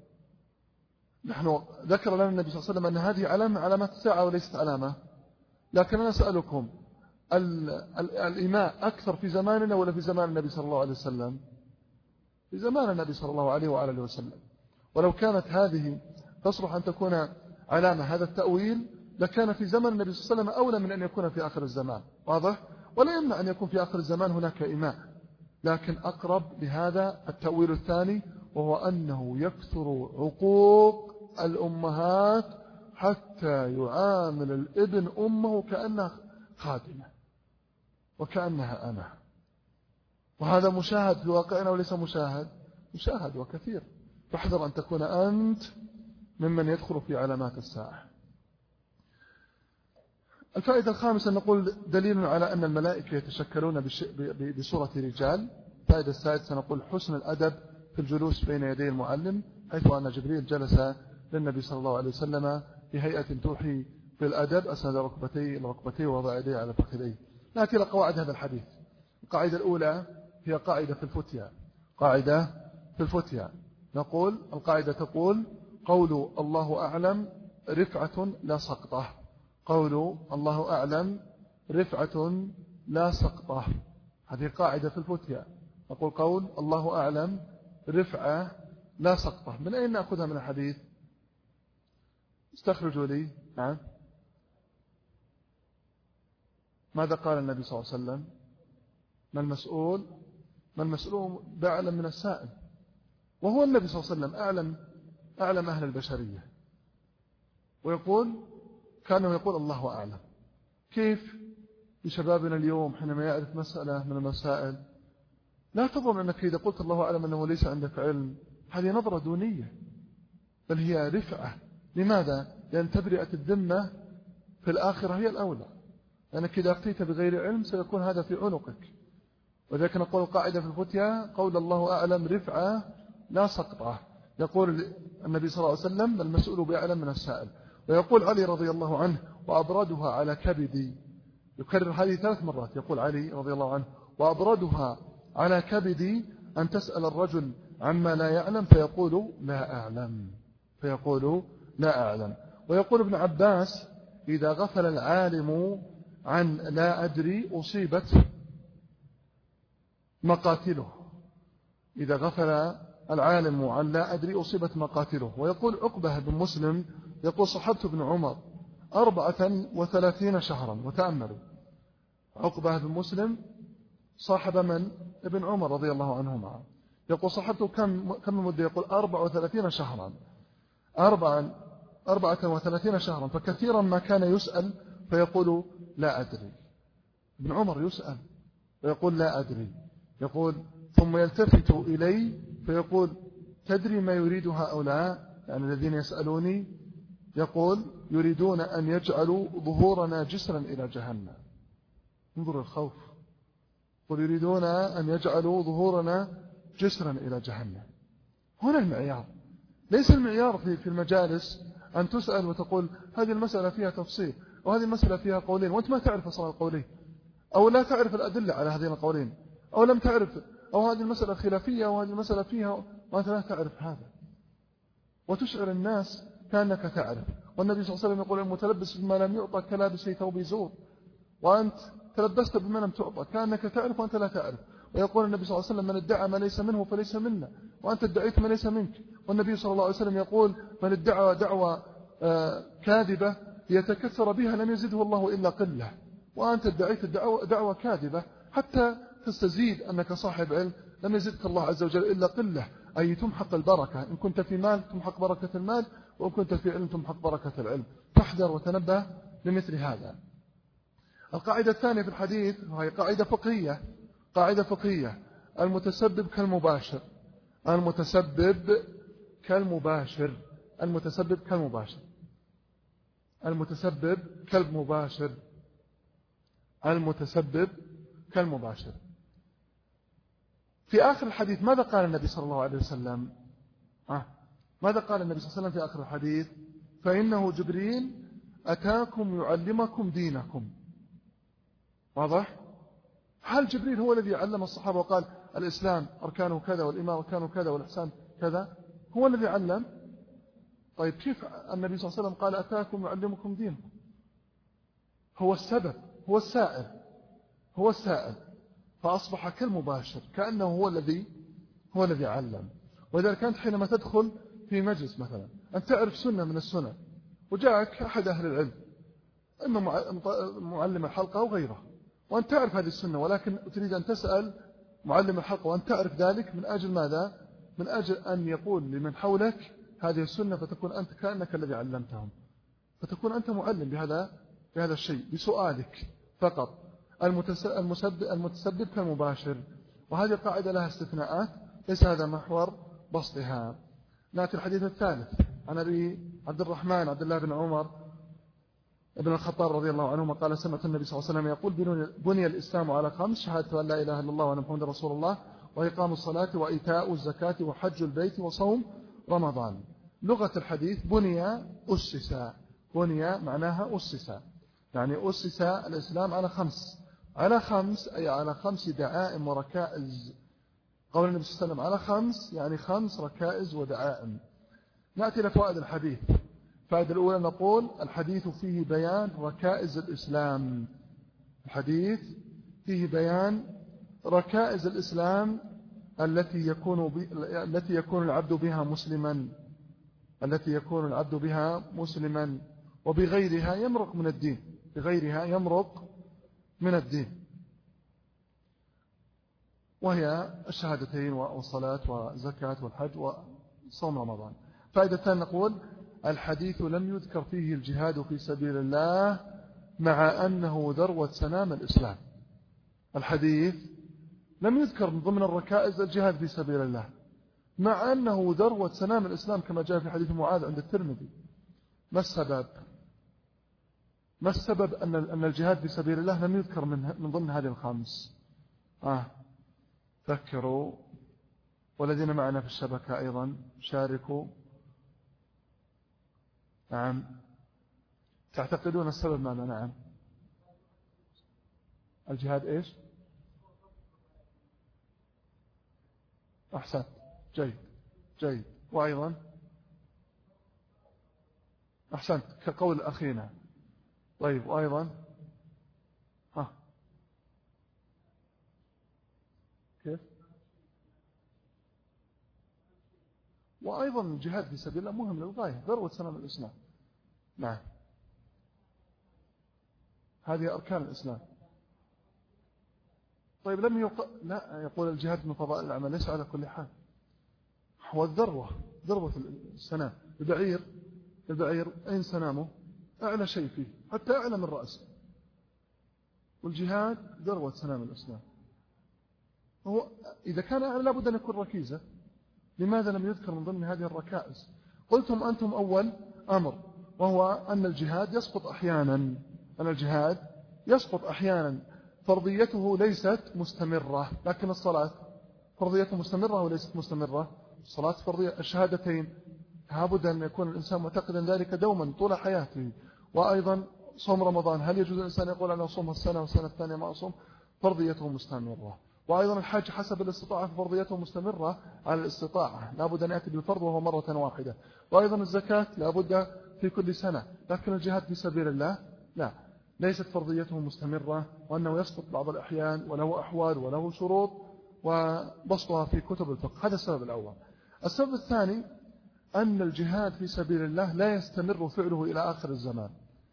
نحن ذكر لنا النبي صلى الله عليه وسلم أن هذه علامة الساعة وليست علامة. لكن أنا أسألكم، الإماء أكثر في زماننا ولا في زمان النبي صلى الله عليه وسلم؟ في زمان النبي صلى الله عليه وآله وسلم. ولو كانت هذه تصلح أن تكون علامة هذا التأويل لكان في زمن النبي صلى الله عليه وسلم أولى من أن يكون في آخر الزمان. واضح؟ ولا يمنع أن يكون في آخر الزمان هناك إماء، لكن أقرب لهذا التأويل الثاني، وهو أنه يكثر عقوق الأمهات حتى يعامل الابن أمه كأنها خادمة وكأنها أمه. وهذا مشاهد في واقعنا وليس مشاهد؟ مشاهد وكثير. فاحذر أن تكون أنت ممن يدخل في علامات الساعة. الفائدة الخامسة نقول دليل على أن الملائكة يتشكلون بصورة رجال. الفائدة السادسة نقول حسن الأدب في الجلوس بين يدي المعلم، حيث أن جبريل جلس للنبي صلى الله عليه وسلم بهيئة توحي بالأدب، أسند ركبتيه ووضع يديه على فخذيه. نأتي إلى قواعد هذا الحديث. القاعدة الأولى هي قاعدة في الفتيا. قاعدة في الفتيا نقول القاعدة تقول قول الله أعلم رفعة لا سقطة. قول الله أعلم رفعة لا سقطة. هذه قاعدة في الفتيا. نقول قول الله أعلم رفعة لا سقطة. من أين نأخذها من الحديث؟ استخرجوا لي. نعم. ماذا قال النبي صلى الله عليه وسلم؟ ما المسؤول بأعلم من السائل. وهو النبي صلى الله عليه وسلم أعلم أهل البشرية، ويقول كانه يقول الله أعلم. كيف بشبابنا اليوم حينما يعرف مسألة من المسائل لا تظن أنك إذا قلت الله أعلم أنه ليس عندك علم، هذه نظرة دونية، بل هي رفعة. لماذا؟ لأن تبرئة الذمة في الآخرة هي الأولى، لأنك إذا أفتيت بغير علم سيكون هذا في عنقك. وذلك نقول قاعدة في الفتيا قول الله أعلم رفعة لا سقطة. يقول النبي صلى الله عليه وسلم المسؤول بأعلم من السائل. ويقول علي رضي الله عنه وأبردها على كبدي. يكرر هذه 3 مرات. يقول علي رضي الله عنه وأبردها على كبدي أن تسأل الرجل عما لا يعلم فيقول لا أعلم. ويقول ابن عباس إذا غفل العالم عن لا أدري أصيبت مقاتله. إذا غفل العالم عن لا أدري أصيبت مقاتله. ويقول عقبة بن مسلم يقول صحبت ابن عمر 34 شهرا. وتأملوا عقبة بن مسلم صاحب من؟ ابن عمر رضي الله عنهما. يقول صحبته كم المدة؟ يقول 34 شهرا. 34 شهرا. فكثيرا ما كان يسأل فيقول لا أدري. ابن عمر يسأل ويقول لا أدري. يقول ثم يلتفت إلي فيقول تدري ما يريد هؤلاء؟ يعني الذين يسألوني يقول يريدون أن يجعلوا ظهورنا جسرا إلى جهنم. انظر الخوف. يقول يريدون أن يجعلوا ظهورنا جسرا إلى جهنم. هنا المعيار. ليس المعيار في المجالس أن تسأل وتقول هذه المسألة فيها تفصيل وهذه المسألة فيها قولين وأنت ما تعرف أصلا القولين، أو لا تعرف الأدلة على هذين القولين، أو لم تعرف، أو هذه المسألة خلافية وهذه المسألة فيها وأنت لا تعرف هذا، وتشعر الناس كأنك تعرف. والنبي صلى الله عليه وسلم يقول المتلبس بما لم يعطى كلابس ثوب زور. وأنت تلبست بما لم تعطى كأنك تعرف وأنت لا تعرف. ويقول النبي صلى الله عليه وسلم من ادعى ما ليس منه فليس منا، وأنت ادعيت ما ليس منك. والنبي صلى الله عليه وسلم يقول من ادعى دعوة كاذبة يتكثر بها لم يزده الله إلا قلة. وأنت ادعيت دعوة كاذبة حتى تستزيد أنك صاحب علم لم يزدك الله عز وجل إلا قلة، أي تمحق البركة. إن كنت في مال تمحق بركة المال، وإن كنت في علم تمحق بركة العلم. فاحذر وتنبه لمثل هذا. القاعدة الثانية في الحديث وهي قاعدة فقهية المتسبب كالمباشر. في آخر الحديث ماذا قال النبي صلى الله عليه وسلم؟ ماذا قال النبي صلى الله عليه وسلم في آخر الحديث؟ فإنه جبريل أتاكم يعلمكم دينكم. واضح؟ هل جبريل هو الذي علم الصحابة وقال الإسلام أركانه كذا والإيمان أركانه كذا والإحسان كذا؟ هو الذي علم؟ طيب كيف النبي صلى الله عليه وسلم قال أتاكم يعلمكم دينكم؟ هو السبب، هو السائل فأصبح كالمباشر، كأنه هو الذي علم. وإذا كانت حينما تدخل في مجلس مثلا أن تعرف سنة من السنة وجاءك أحد أهل العلم إما معلم الحلقة أو غيره، وأن تعرف هذه السنة ولكن تريد أن تسأل معلم الحلقة وأن تعرف ذلك من أجل ماذا؟ من أجل أن يقول لمن حولك هذه السنة، فتكون أنت كأنك الذي علمتهم، فتكون أنت معلم بهذا الشيء بسؤالك فقط. المتسبب كالمباشر، وهذه القاعدة لها استثناءات ليس هذا محور بسطها. نأتي الحديث الثالث عن أبي عبد الرحمن عبد الله بن عمر ابن الخطاب رضي الله عنهما قال سمعت النبي صلى الله عليه وسلم يقول بني الإسلام على 5: شهادة أن لا إله إلا الله وأن محمدا رسول الله، وإقام الصلاة، وإيتاء الزكاة، وحج البيت، وصوم رمضان. لغة الحديث بني أسس، بني معناها أسس، يعني أسس الإسلام على 5، على 5 أي على 5 دعائم وركائز. قول النبي صلى الله عليه وسلم على 5 يعني 5 ركائز ودعائم. نأتي لفوائد الحديث. الفائدة الأولى نقول الحديث فيه بيان ركائز الإسلام. الحديث فيه بيان ركائز الإسلام التي يكون العبد بها مسلما، التي يكون العبد بها مسلما، وبغيرها يمرق من الدين، بغيرها يمرق من الدين، وهي الشهادتين والصلاة والزكاة والحج وصوم رمضان. فائدة ثانية نقول الحديث لم يذكر فيه الجهاد في سبيل الله مع أنه ذروة سنام الإسلام. الحديث لم يذكر من ضمن الركائز الجهاد في سبيل الله مع أنه ذروة سنام الإسلام كما جاء في حديث معاذ عند الترمذي. ما السبب؟ ما السبب أن الجهاد في سبيل الله لم يذكر من ضمن هذه الخمس؟ فكروا، والذين معنا في الشبكة أيضا شاركوا. نعم، تعتقدون السبب ماذا؟ نعم، الجهاد إيش؟ أحسن، جيد. وأيضا أحسنت كقول أخينا. طيب، وأيضا كيف؟ وأيضا الجهاد في سبيل الله مهم للغاية، ذروة سنام الإسلام. نعم، هذه أركان الإسلام. طيب لا يقول الجهاد من فضائل الأعمال، ليس على كل حال، هو ذروة السنام. البعير أين سنامه؟ أعلى شيء فيه، حتى أعلى من رأسه. والجهاد ذروة سنام الإسلام. هو إذا كان أعلى لابد أن يكون ركيزة. لماذا لم يذكر من ضمن هذه الركائز؟ قلتم أنتم أول أمر، وهو أن الجهاد يسقط أحيانا، فرضيته ليست مستمرة، لكن الصلاة فرضيته مستمرة وليست مستمرة. الصلاة فرضية، الشهادتين لابد أن يكون الإنسان معتقدا ذلك دوما طول حياته. وأيضا صوم رمضان، هل يجوز الإنسان يقول أنا أصوم السنة والسنة الثانية ما أصوم؟ فرضيته مستمرة. وأيضا الحج حسب الاستطاعة فرضيته مستمرة على الاستطاعة، لابد أن يأتي بالفرض وهو مرة واحدة. وأيضا الزكاة لابد في كل سنة. لكن الجهاد في سبيل الله لا، ليست فرضيته مستمرة، وأنه يسقط بعض الأحيان وله أحوال وله شروط وبسطها في كتب الفقه. هذا السبب الأول. السبب الثاني أن الجهاد في سبيل الله لا يستمر فعله إلى آخر الزمان.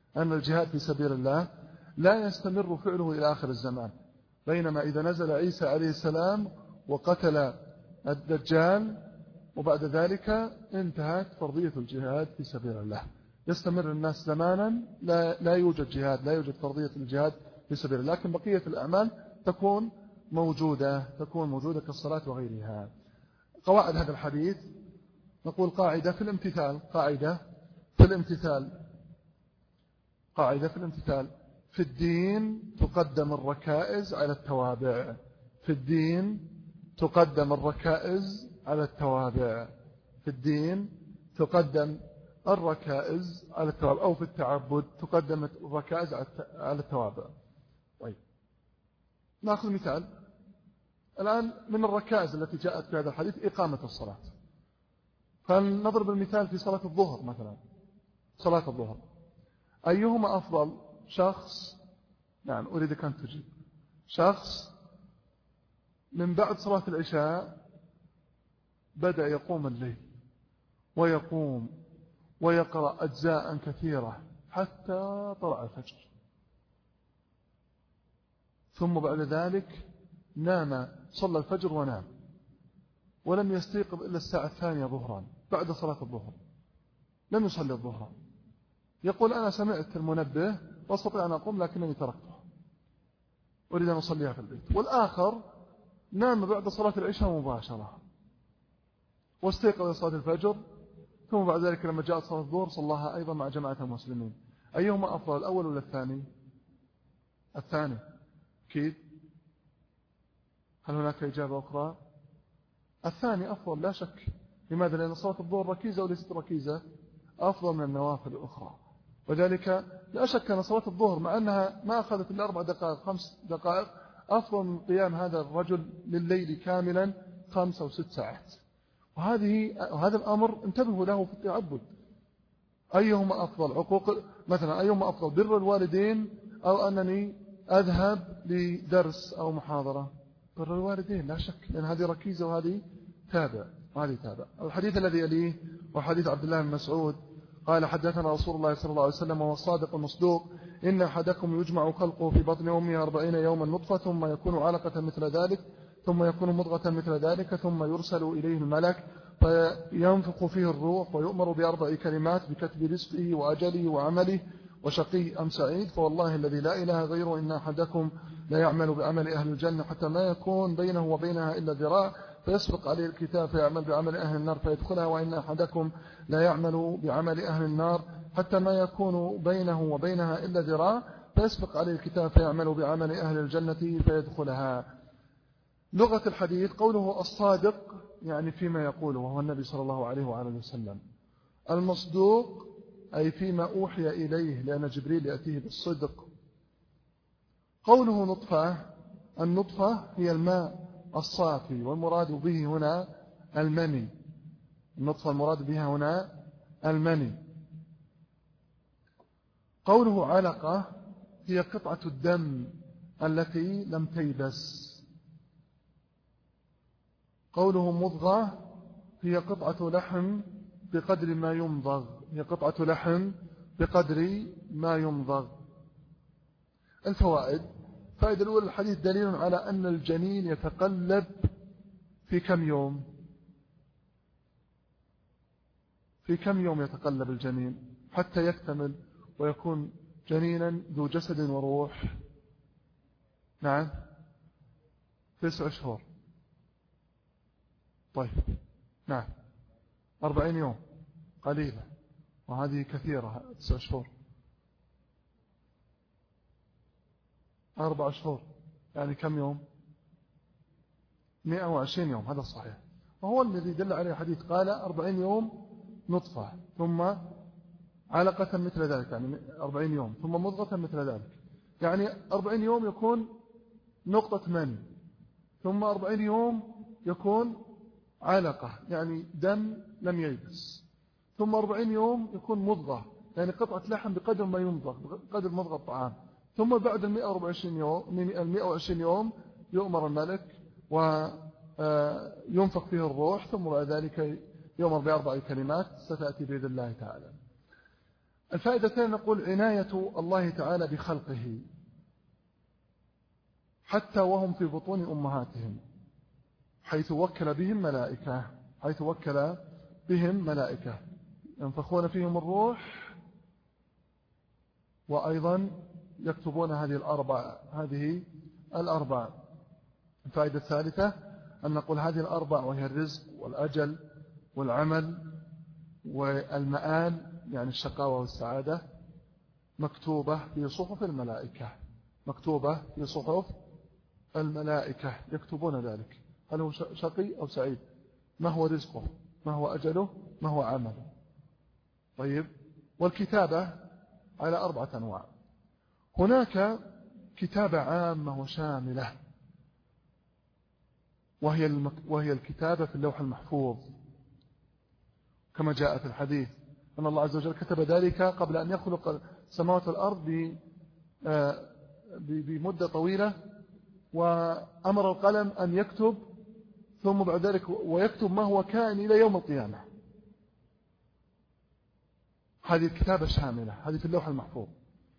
بينما إذا نزل عيسى عليه السلام وقتل الدجال وبعد ذلك انتهت فرضية الجهاد في سبيل الله. يستمر الناس زمانا لا يوجد جهاد، لا يوجد فرضية الجهاد في سبيل الله، لكن بقية الأعمال تكون موجودة كالصلاة وغيرها. قواعد هذا الحديث نقول قاعدة في الامتثال. في الدين تقدم الركائز على التوابع. تقدم الركائز على التوابع، أو في التعبد تقدم الركائز على التوابع. طيب نأخذ مثال الآن من الركائز التي جاءت في هذا الحديث إقامة الصلاة. فلنضرب المثال في صلاة الظهر مثلا. صلاة الظهر أيهما أفضل؟ شخص، نعم أريدك أن تجيب، شخص من بعد صلاة العشاء بدأ يقوم الليل ويقوم ويقرأ أجزاء كثيرة حتى طلع الفجر، ثم بعد ذلك نام، صلى الفجر ونام ولم يستيقظ إلا الساعة 2 ظهرا بعد صلاة الظهر، لم يصلي الظهر، يقول أنا سمعت المنبه واستطيع أن أقوم لكنني تركته، أريد أن أصليها في البيت. والآخر نام بعد صلاة العشاء مباشرة واستيقظ لصلاة الفجر، ثم بعد ذلك لما جاءت صلاة الظهر صلاها أيضا مع جماعة المسلمين. أيهما أفضل، الأول ولا الثاني؟ الثاني أكيد. هل هناك إجابة أخرى؟ الثاني أفضل لا شك. لماذا؟ لأن صلاة الظهر ركيزة وليست ركيزة أفضل من النوافل الأخرى، وذلك لا شك أن صلاة الظهر مع أنها ما أخذت إلا 4 دقائق 5 دقائق أفضل من قيام هذا الرجل لليل كاملا 5 أو 6 ساعات. وهذا الأمر انتبهوا له في التعبد. أيهما أفضل؟ عقوق مثلا، أيهما أفضل، بر الوالدين أو أنني أذهب لدرس أو محاضرة؟ بر الوالدين لا شك، لأن هذه ركيزة وهذه تابع. الحديث الذي يليه وحديث عبد الله بن مسعود قال حدثنا رسول الله صلى الله عليه وسلم والصادق المصدوق إن أحدكم يجمع خلقه في بطن أمه 40 يوما نطفة ثم يكون علقة مثل ذلك ثم يكون مضغة مثل ذلك ثم يرسل إليه الملك فينفخ فيه الروح ويؤمر ب4 كلمات بكتب رزقه وأجله وعمله وشقي أم سعيد. فوالله الذي لا إله غيره إن أحدكم لا يعمل بعمل أهل الجنة حتى ما يكون بينه وبينها إلا ذراع فيسبق عليه الكتاب فيعمل بعمل أهل النار فيدخلها، وإن أحدكم لا يعمل بعمل أهل النار حتى ما يكون بينه وبينها إلا ذراع فيسبق عليه الكتاب فيعمل بعمل أهل الجنة فيدخلها. لغة الحديث قوله الصادق يعني فيما يقوله وهو النبي صلى الله عليه وآله وسلم، المصدوق أي فيما أوحي إليه لأن جبريل يأتيه بالصدق. قوله نطفة، النطفة هي الماء الصافي والمراد به هنا المني، النطفة المراد بها هنا المني. قوله علقة هي قطعة الدم التي لم تيبس. قوله مضغة هي قطعة لحم بقدر ما يمضغ، هي قطعة لحم بقدر ما يمضغ. الفوائد: فائدة الأولى الحديث دليل على أن الجنين يتقلب في كم يوم؟ في كم يوم يتقلب الجنين حتى يكتمل ويكون جنينا ذو جسد وروح؟ نعم 9 شهور. طيب نعم 40 يوم قليلة وهذه كثيرة. 9 شهور 4 شهور يعني كم يوم؟ 120 يوم. هذا صحيح، وهو الذي دل عليه الحديث قال 40 يوم نطفة ثم علقة مثل ذلك يعني 40 يوم ثم مضغة مثل ذلك، يعني 40 يوم يكون نقطة مني ثم 40 يوم يكون علقة يعني دم لم ييبس ثم 40 يوم يكون مضغة يعني قطعة لحم بقدر ما يمضغ بقدر مضغ الطعام ثم بعد 120 يوم يؤمر الملك وينفخ فيه الروح ثم بعد ذلك يؤمر ب4 كلمات ستأتي بإذن الله تعالى. الفائدة الثانية نقول عناية الله تعالى بخلقه حتى وهم في بطون أمهاتهم حيث وكل بهم ملائكة ينفخون فيهم الروح وأيضا يكتبون هذه الأربع. الفائدة الثالثة أن نقول هذه الأربع وهي الرزق والأجل والعمل والمآل يعني الشقاوة والسعادة مكتوبة في صحف الملائكة يكتبون ذلك. هل هو شقي أو سعيد؟ ما هو رزقه؟ ما هو أجله؟ ما هو عمله؟ طيب، والكتابة على 4 أنواع. هناك كتابة عامة وشاملة، وهي الكتابة في اللوح المحفوظ، كما جاء في الحديث أن الله عز وجل كتب ذلك قبل أن يخلق السماوات والأرض بمدة طويلة، وأمر القلم أن يكتب، ثم بعد ذلك ويكتب ما هو كائن إلى يوم القيامة. هذه الكتابة شاملة، هذه في اللوح المحفوظ.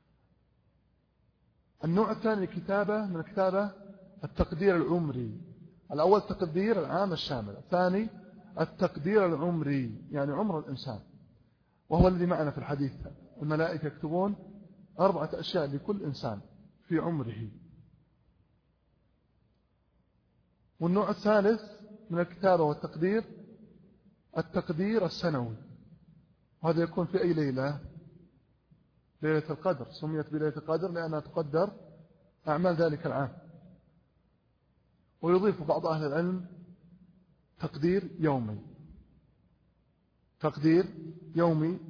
النوع الثاني الكتابة من الكتابة التقدير العمري. الأول التقدير العام الشامل، الثاني التقدير العمري، يعني عمر الإنسان، وهو الذي معنا في الحديث. الملائكة يكتبون 4 أشياء لكل إنسان في عمره. والنوع الثالث من الكتابة والتقدير التقدير السنوي، وهذا يكون في أي ليلة؟ ليلة القدر. سميت بليلة القدر لأنها تقدر أعمال ذلك العام. ويضيف بعض أهل العلم تقدير يومي. تقدير يومي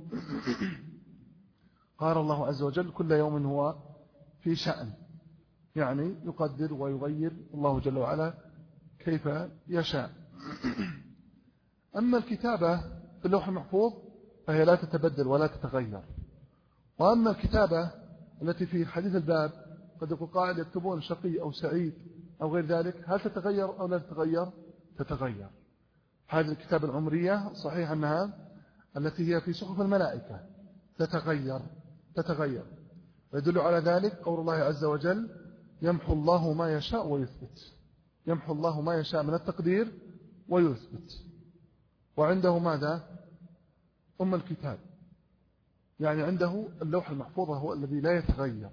قال الله عز وجل كل يوم هو في شأن، يعني يقدر ويغير الله جل وعلا كيف يشاء. أما الكتابة في اللوح المحفوظ فهي لا تتبدل ولا تتغير. وأما الكتابة التي في حديث الباب قد يقول قائل يكتبون شقي أو سعيد أو غير ذلك، هل تتغير أو لا تتغير؟ تتغير. هذه الكتابة العمرية صحيح أنها التي هي في صحف الملائكة تتغير. ويدل على ذلك قول الله عز وجل يمحو الله ما يشاء ويثبت. يمحو الله ما يشاء من التقدير ويثبت. وعنده ماذا؟ الكتاب، يعني عنده اللوح المحفوظ هو الذي لا يتغير.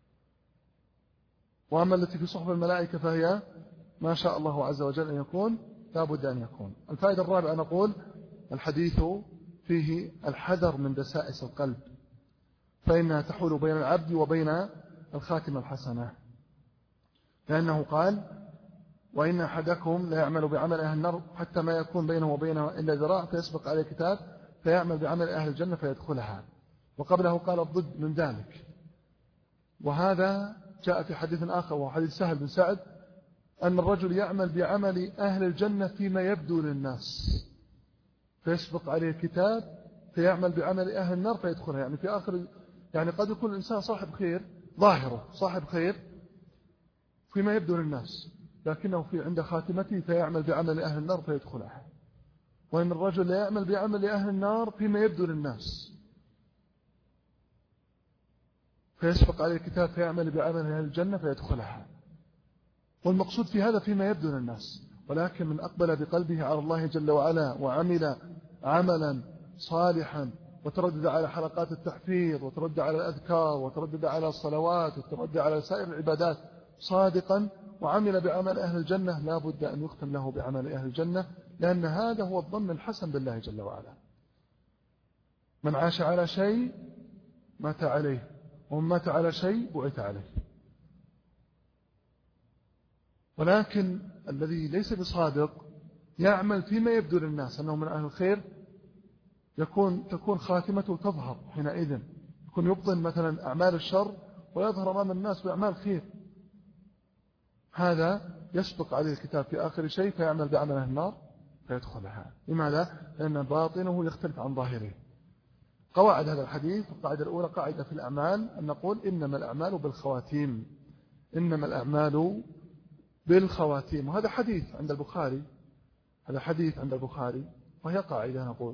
وأما التي في صحف الملائكة فهي ما شاء الله عز وجل أن يكون لا بد أن يكون. الفائدة الرابعة نقول الحديث فيه الحذر من دسائس القلب، فإنها تحول بين العبد وبين الخاتمة الحسنة، لأنه قال وإن أحدكم لا يعمل بعمل أهل النار حتى ما يكون بينه وبينها إلا ذراع فيسبق عليه كتاب فيعمل بعمل أهل الجنة فيدخلها. وقبله قال الضد من ذلك. وهذا جاء في حديث آخر وهو حديث سهل بن سعد أن الرجل يعمل بعمل أهل الجنة فيما يبدو للناس فيسبق عليه الكتاب فيعمل بعمل أهل النار فيدخلها. يعني في آخر، يعني قد يكون الإنسان صاحب خير ظاهره صاحب خير فيما يبدو للناس، لكنه في عند خاتمته فيعمل بعمل أهل النار فيدخلها. وإن الرجل لا يعمل بعمل أهل النار فيما يبدو للناس فيسبق عليه الكتاب فيعمل بعمل أهل الجنة فيدخلها. والمقصود في هذا فيما يبدو للناس، ولكن من أقبل بقلبه على الله جل وعلا وعمل عملا صالحا وتردد على حلقات التحفيظ وتردد على الأذكار وتردد على الصلوات وتردد على سائر العبادات صادقا وعمل بعمل أهل الجنة، لا بد أن يختم له بعمل أهل الجنة، لأن هذا هو الظن الحسن بالله جل وعلا. من عاش على شيء مات عليه، ومن مات على شيء بعث عليه. ولكن الذي ليس بصادق يعمل فيما يبدو للناس أنه من أهل الخير تكون خاتمته تظهر حينئذ، يكون يبطن مثلا أعمال الشر ويظهر أمام الناس بأعمال خير. هذا يسبق عليه الكتاب في آخر شيء فيعمل بعمل أهل النار فيدخلها. لماذا؟ لأن باطنه يختلف عن ظاهره. قواعد هذا الحديث: القاعدة الأولى قاعدة في الأعمال أن نقول إنما الأعمال بالخواتيم. إنما الأعمال بالخواتيم. وهذا حديث عند البخاري، هذا حديث عند البخاري، وهي قاعدة نقول.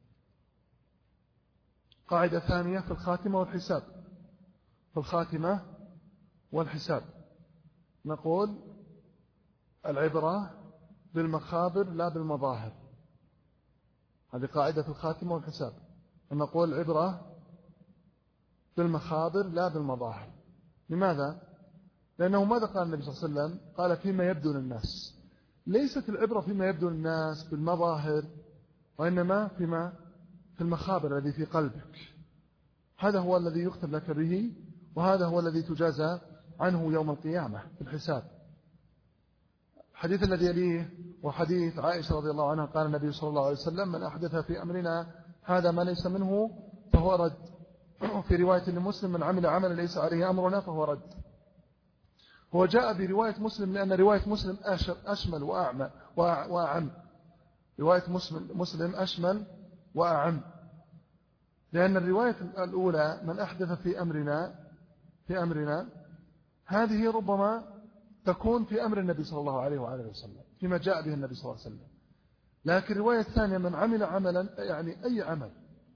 قاعدة ثانية في الخاتمة والحساب. في الخاتمة والحساب نقول العبرة بالمخابر لا بالمظاهر. هذه قاعدة في الخاتمة والحساب، نقول العبرة بالمخابر لا بالمظاهر. لماذا؟ لأنه ماذا قال النبي صلى الله عليه وسلم؟ قال فيما يبدو للناس. ليست العبرة فيما يبدو للناس بالمظاهر، وإنما فيما في المخابر الذي في قلبك. هذا هو الذي يختم لك به، وهذا هو الذي تجازى عنه يوم القيامة في الحساب. الحديث الذي يليه وحديث عائشة رضي الله عنها قال النبي صلى الله عليه وسلم: من أحدث في أمرنا هذا ما ليس منه فهو رد. في رواية لمسلم من عمل عملا ليس عليه أمرنا فهو رد. هو جاء برواية مسلم لأن رواية مسلم أشمل وأعم. رواية مسلم أشمل وأعم، لأن الرواية الأولى من أحدث في أمرنا هذه ربما تكون في أمر النبي صلى الله عليه وآله وسلم فيما جاء به النبي صلى الله عليه وسلم. لكن الرواية الثانية من عمل عملا يعني أي عمل.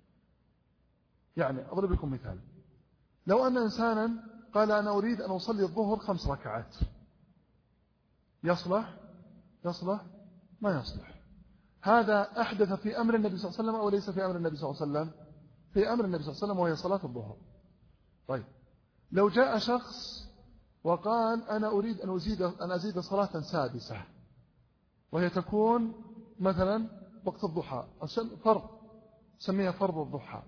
يعني أضرب لكم مثال، لو أن إنسانا قال أنا أريد أن أصلي الظهر 5 ركعات، يصلح؟ ما يصلح. هذا أحدث في أمر النبي صلى الله عليه وسلم أو ليس في أمر النبي صلى الله عليه وسلم؟ في أمر النبي صلى الله عليه وسلم، وهي صلاة الظهر. طيب لو جاء شخص وقال أنا أريد أن أزيد صلاة سادسة، وهي تكون مثلا وقت الضحى، فرض، سميها فرض الضحى.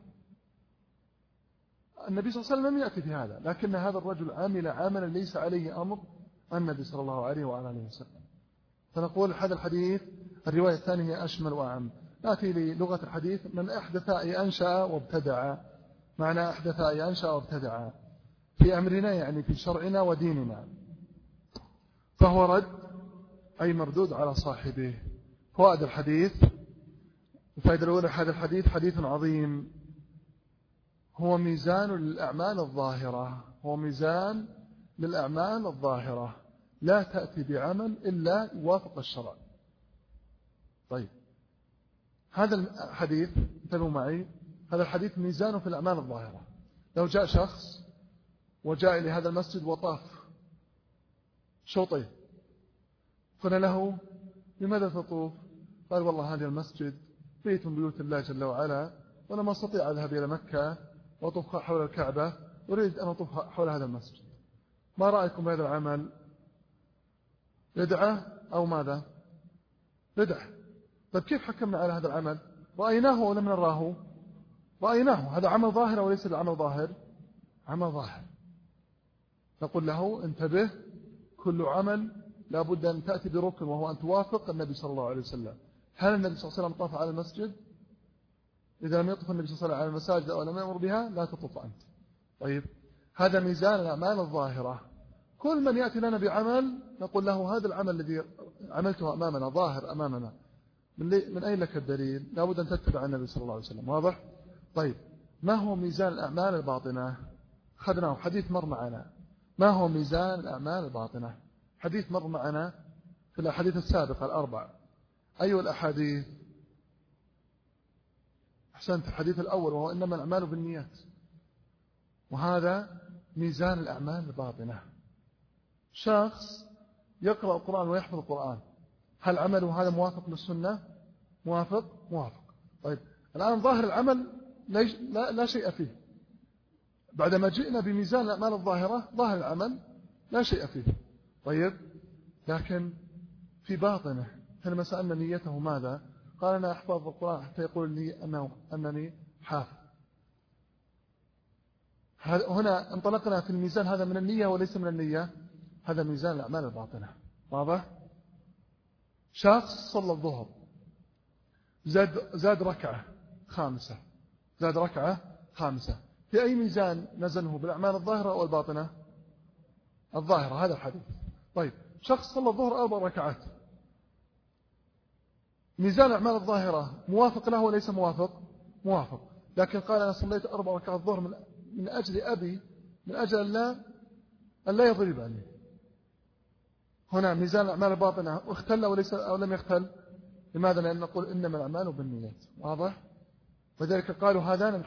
النبي صلى الله عليه وسلم لم يأتي بهذا، لكن هذا الرجل عمل عملا ليس عليه أمر النبي صلى الله عليه وآله وسلم. فنقول هذا الحديث الرواية الثانية هي أشمل وأعم. نأتي للغة الحديث من أحدث أي أنشأ وابتدع. معنى أحدث أي أنشأ وابتدع في أمرنا يعني في شرعنا وديننا، فهو رد أي مردود على صاحبه. فوائد الحديث: الفائدة الأولى: هذا الحديث حديث عظيم، هو ميزان للأعمال الظاهرة، هو ميزان للأعمال الظاهرة، لا تأتي بعمل إلا يوافق الشرع. طيب هذا الحديث انتبهوا معي، هذا الحديث ميزان في الأعمال الظاهرة. لو جاء شخص وجاء إلى هذا المسجد وطاف شوطين، قلنا له لماذا تطوف؟ قال والله هذا المسجد بيت من بيوت الله جل وعلا، وأنا ما أستطيع أذهب إلى مكة وأطوف حول الكعبة، أريد أن أطوف حول هذا المسجد. ما رأيكم بهذا العمل؟ بدعة أو ماذا؟ بدعة. طيب كيف حكمنا على هذا العمل؟ رأيناه ولم نراه؟ رأيناه. هذا عمل ظاهر أو ليس بعمل ظاهر؟ عمل ظاهر. نقول له انتبه، كل عمل لابد أن تأتي بركن، وهو أن توافق النبي صلى الله عليه وسلم. هل النبي صلى الله عليه وسلم طاف على المسجد؟ إذا لم يطف النبي صلى الله عليه وسلم على المساجد أو لم يأمر بها لا تطف أنت. طيب هذا ميزان الأعمال الظاهرة. كل من يأتي لنا بعمل نقول له هذا العمل الذي عملته أمامنا ظاهر أمامنا، من أين لك الدليل؟ لابد أن تتبع النبي صلى الله عليه وسلم. واضح؟ طيب ما هو ميزان الأعمال الباطنة؟ أخذناه حديث مر معنا. ما هو ميزان الأعمال الباطنة؟ حديث مر معنا في الأحاديث السابقة الأربع. أي الأحاديث؟ أحسنت، الحديث الأول وهو إنما الأعمال بالنيات، وهذا ميزان الأعمال الباطنة. شخص يقرأ القرآن ويحفظ القرآن، هل عمله هذا موافق للسنة؟ موافق؟ طيب الآن ظاهر العمل لا شيء فيه. بعدما جئنا بميزان الأعمال الظاهرة ظاهر العمل لا شيء فيه. طيب لكن في باطنه حينما سألنا نيته ماذا؟ قال أنا أحفظ القرآن حتى يقول لي أنني حافظ. هنا انطلقنا في الميزان، هذا من النية وليس من النية، هذا ميزان الأعمال الباطنة. واضح؟ شخص صلى الظهر زاد ركعة خامسة، في أي ميزان نزله؟ بالأعمال الظاهرة أو الباطنة؟ الظاهرة. هذا الحديث. طيب شخص صلى الظهر 4 ركعات، ميزان الأعمال الظاهرة موافق له وليس موافق. لكن قال أنا صليت 4 ركعات الظهر من أجل أبي، من أجل أن لا يضربني. هنا ميزان الأعمال الباطنة اختل وليس أو لم يختل. لماذا؟ لأن نقول إنما الأعمال بالنيات. واضح؟ وذلك قالوا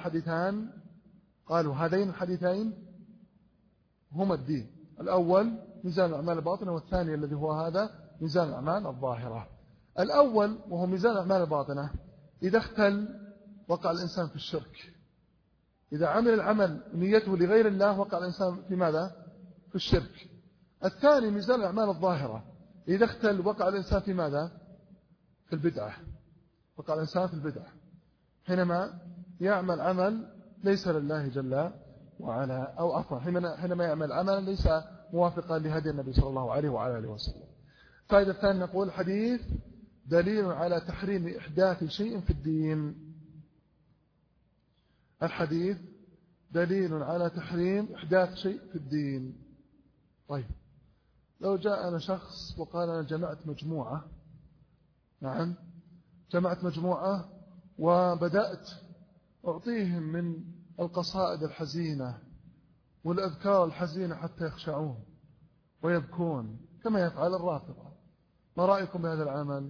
هذين الحديثين هما الدين. الأول ميزان الأعمال الباطنة، والثاني الذي هو هذا ميزان الأعمال الظاهرة. الأول وهو ميزان الأعمال الباطنة إذا اختل وقع الإنسان في الشرك. إذا عمل العمل نيته لغير الله وقع الإنسان في ماذا؟ في الشرك. الثاني ميزان الأعمال الظاهرة إذا اختل وقع الإنسان في ماذا؟ في البدعة. وقع الإنسان في البدعة حينما يعمل عمل ليس لله جل وعلا، أو عفوا حينما يعمل عمل ليس موافقا لهدي النبي صلى الله عليه وعلى آله وسلم. فائدة الثانية نقول حديث دليل على تحريم إحداث شيء في الدين. الحديث دليل على تحريم إحداث شيء في الدين. طيب لو جاءنا شخص وقال أنا جمعت مجموعة، نعم جمعت مجموعة وبدأت أعطيهم من القصائد الحزينة والأذكار الحزينة حتى يخشعون ويبكون كما يفعل الرافضة، ما رأيكم بهذا العمل؟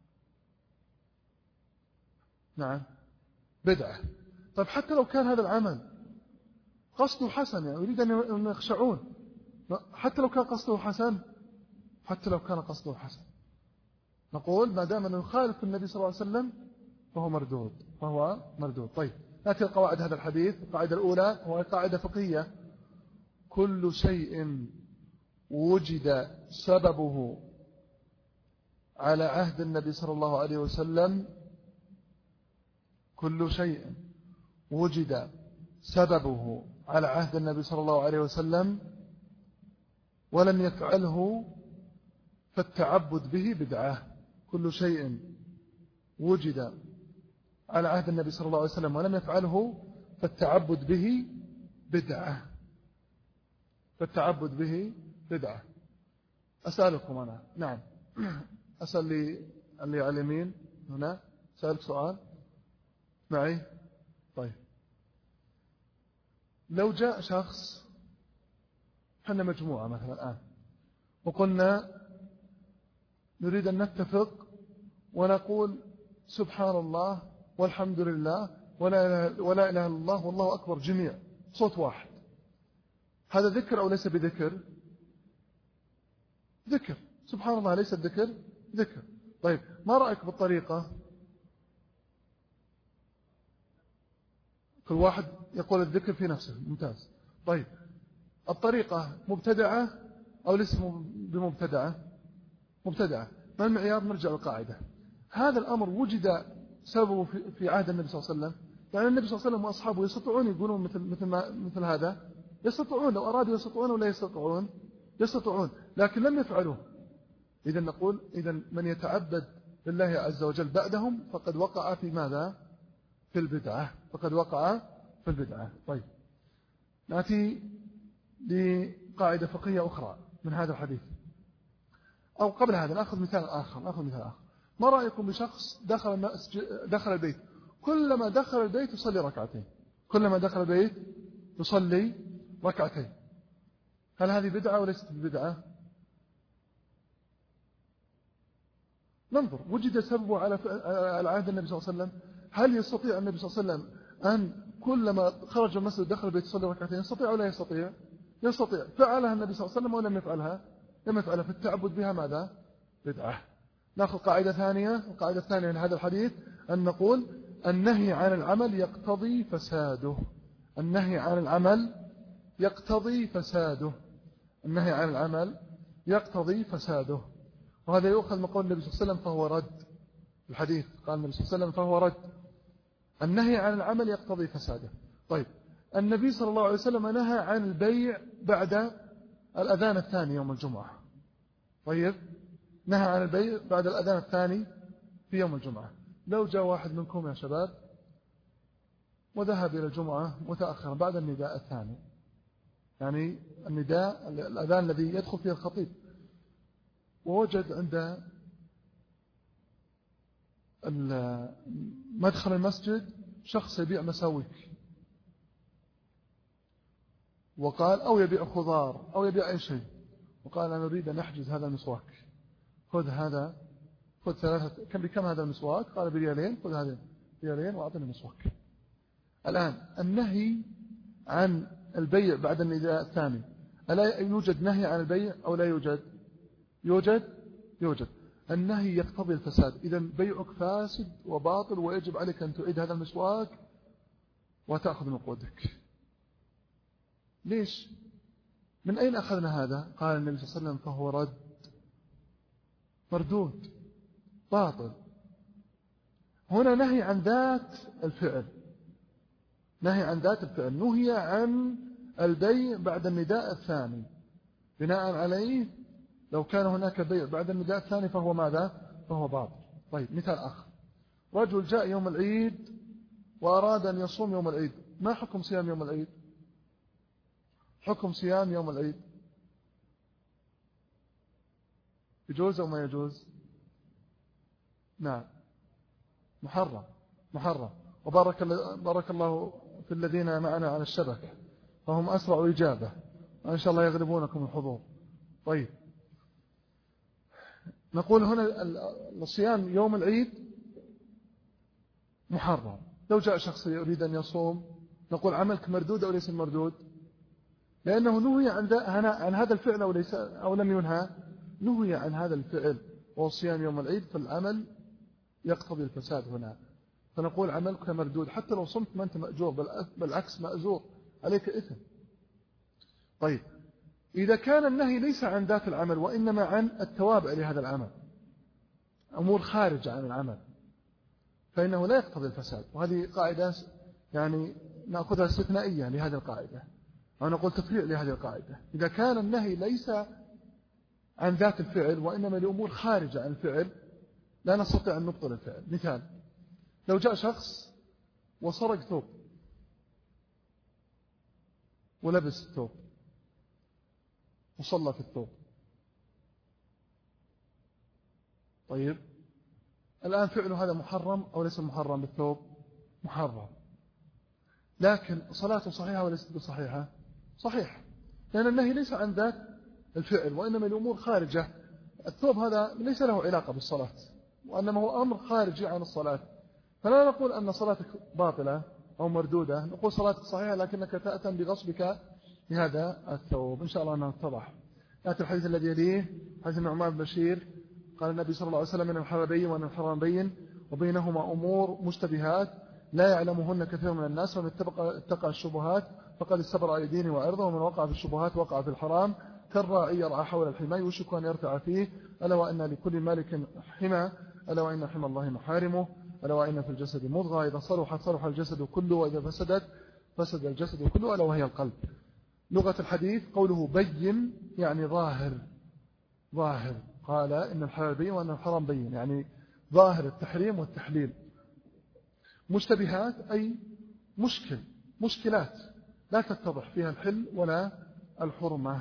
نعم بدعة. طيب حتى لو كان هذا العمل قصده حسن، يعني يريد أن يخشعون، حتى لو كان قصده حسن، حتى لو كان قصده حسن نقول ما دام أنه يخالف النبي صلى الله عليه وسلم فهو مردود، فهو مردود. طيب نأتي القواعد هذا الحديث. القاعدة الأولى هو قاعدة فقهية: كل شيء وجد سببه على عهد النبي صلى الله عليه وسلم، كل شيء وجد سببه على عهد النبي صلى الله عليه وسلم ولم يفعله فالتعبد به بدعة. كل شيء وجد على عهد النبي صلى الله عليه وسلم ولم يفعله فالتعبد به بدعة، فالتعبد به بدعة. أسألكم أنا، نعم أسأل اللي على اليمين هنا، سألك سؤال معي. طيب لو جاء شخص، حنا مجموعة مثلا الآن وقلنا نريد أن نتفق ونقول سبحان الله والحمد لله ولا إله إلا الله والله أكبر جميع صوت واحد، هذا ذكر أو ليس بذكر؟ ذكر. سبحان الله ليس الذكر؟ ذكر. طيب ما رأيك بالطريقة؟ كل واحد يقول الذكر في نفسه، ممتاز. طيب الطريقة مبتدعة أو ليس بمبتدعة؟ مبتدعة. ما المعيار؟ نرجع للقاعدة. هذا الأمر وجد سببه في عهد النبي صلى الله عليه وسلم، يعني النبي صلى الله عليه وسلم وأصحابه يستطيعون يقولون مثل هذا، يستطيعون لو أرادوا يستطيعون ولا يستطيعون؟ يستطيعون، لكن لم يفعلوه. إذن نقول إذن من يتعبد لله عز وجل بعدهم فقد وقع في ماذا؟ في البدعة، فقد وقع في البدعة. طيب نأتي لقاعدة فقهية أخرى من هذا الحديث، أو قبل هذا نأخذ مثال آخر. ما رأيكم بشخص دخل البيت، كلما دخل البيت يصلي ركعتين، كلما دخل البيت يصلي ركعتين، هل هذه بدعة وليست بدعة؟ ننظر، وجد سببه على عهد النبي صلى الله عليه وسلم، هل يستطيع النبي صلى الله عليه وسلم أن كلما خرج المسجد دخل البيت يصلي ركعتين؟ يستطيع ولا يستطيع؟ يستطيع. فعلها النبي صلى الله عليه وسلم ولم يفعلها؟ لم يفعلها، في التعبد بها ماذا؟ بدعة. نأخذ قاعدة ثانية. القاعدة الثانية من هذا الحديث أن نقول النهي عن العمل يقتضي فساده. النهي عن العمل يقتضي فساده. النهي عن العمل يقتضي فساده. وهذا يؤخذ من قول النبي صلى الله عليه وسلم فهو رد. الحديث قال النبي صلى الله عليه وسلم فهو رد. النهي عن العمل يقتضي فساده. طيب النبي صلى الله عليه وسلم نهى عن البيع بعد الأذان الثاني يوم الجمعة. طيب نهى عن البيع بعد الأذان الثاني في يوم الجمعة. لو جاء واحد منكم يا شباب وذهب إلى الجمعة متأخرا بعد النداء الثاني، يعني النداء الأذان الذي يدخل فيه الخطيب، ووجد عند مدخل المسجد شخص يبيع مساويك، وقال أو يبيع خضار أو يبيع أي شيء، وقال أنا أريد أن أحجز هذا المسواك، خذ ثلاثة. بكم هذا المسواك؟ قال بريالين. خذ هذا بريالين وأعطني المسواك. الآن النهي عن البيع بعد النداء الثاني، ألا يوجد نهي عن البيع أو لا يوجد؟ يوجد. النهي يقتضي الفساد. إذا بيعك فاسد وباطل ويجب عليك أن تعيد هذا المسواك وتأخذ نقودك. ليش؟ من أين أخذنا هذا؟ قال النبي صلى الله عليه وسلم فهو رد، مردود، باطل. هنا نهي عن ذات الفعل، نهي عن ذات الفعل، نهي عن البيع بعد النداء الثاني، بناء عليه لو كان هناك بيع بعد النداء الثاني فهو ماذا؟ فهو باطل. طيب مثال آخر، رجل جاء يوم العيد وأراد أن يصوم يوم العيد ما حكم صيام يوم العيد؟ حكم صيام يوم العيد يجوز أو ما يجوز؟ نعم محرم. بارك الله في الذين معنا على الشبكة، فهم أسرع إجابة، وإن شاء الله يغلبونكم الحضور. طيب، نقول هنا الصيام يوم العيد محرم. لو جاء شخص يريد أن يصوم نقول عملك مردود أو ليس مردود؟ لأنه نهي عن هذا الفعل أو ليس أو لم ينهى؟ نهي عن هذا الفعل وهو صيام يوم العيد، فالعمل يقتضي الفساد هنا، فنقول عملك مردود حتى لو صمت ما أنت مأجور، بالعكس مأجور، عليك إثم. طيب، إذا كان النهي ليس عن ذات العمل وإنما عن التوابع لهذا العمل، أمور خارجة عن العمل، فإنه لا يقتضي الفساد. وهذه قاعدة يعني نأخذها استثنائية لهذه القاعدة، أو نقول تفريع لهذه القاعدة. إذا كان النهي ليس عن ذات الفعل وإنما لأمور خارجة عن الفعل لا نستطيع أن نبطل الفعل. مثال، لو جاء شخص وسرق ثوب ولبس الثوب وصلى في الثوب، طيب الآن فعل هذا محرم أو ليس محرم بالثوب؟ محرم، لكن صلاته صحيحة وليست بصحيحة؟ صحيحة، لأن النهي ليس عن ذات الفعل وإنما الأمور خارجة. الثوب هذا ليس له علاقة بالصلاة، وإنما هو أمر خارجي عن الصلاة، فلا نقول أن صلاتك باطلة أو مردودة، نقول صلاتك صحيحة لكنك تأتم بغصبك لهذا الثوب. إن شاء الله أنه اتضح. يأتي الحديث الذي يليه، حديث النعمان بن بشير، قال النبي صلى الله عليه وسلم: من الحلال بين ومن الحرام بين وبينهما أمور مشتبهات لا يعلمهن كثير من الناس، ومن اتقى الشبهات فقد استبرأ لدينه وعرضه، ومن وقع في الشبهات وقع في الحرام، كالراعي يرعى حول الحمى يوشك أن يرتع فيه، ألا وأن لكل مالك حمى، ألا وإن حمى الله محارمه، ألا وإن في الجسد مضغة إذا صلحت صلح الجسد كله، وإذا فسدت فسد الجسد كله، ألا وهي القلب. لغة الحديث قوله بين يعني ظاهر، قال إن الحلال بين وأن الحرام بين، يعني ظاهر التحريم والتحليل. مشتبهات أي مشكلات لا تتضح فيها الحل ولا الحرمة.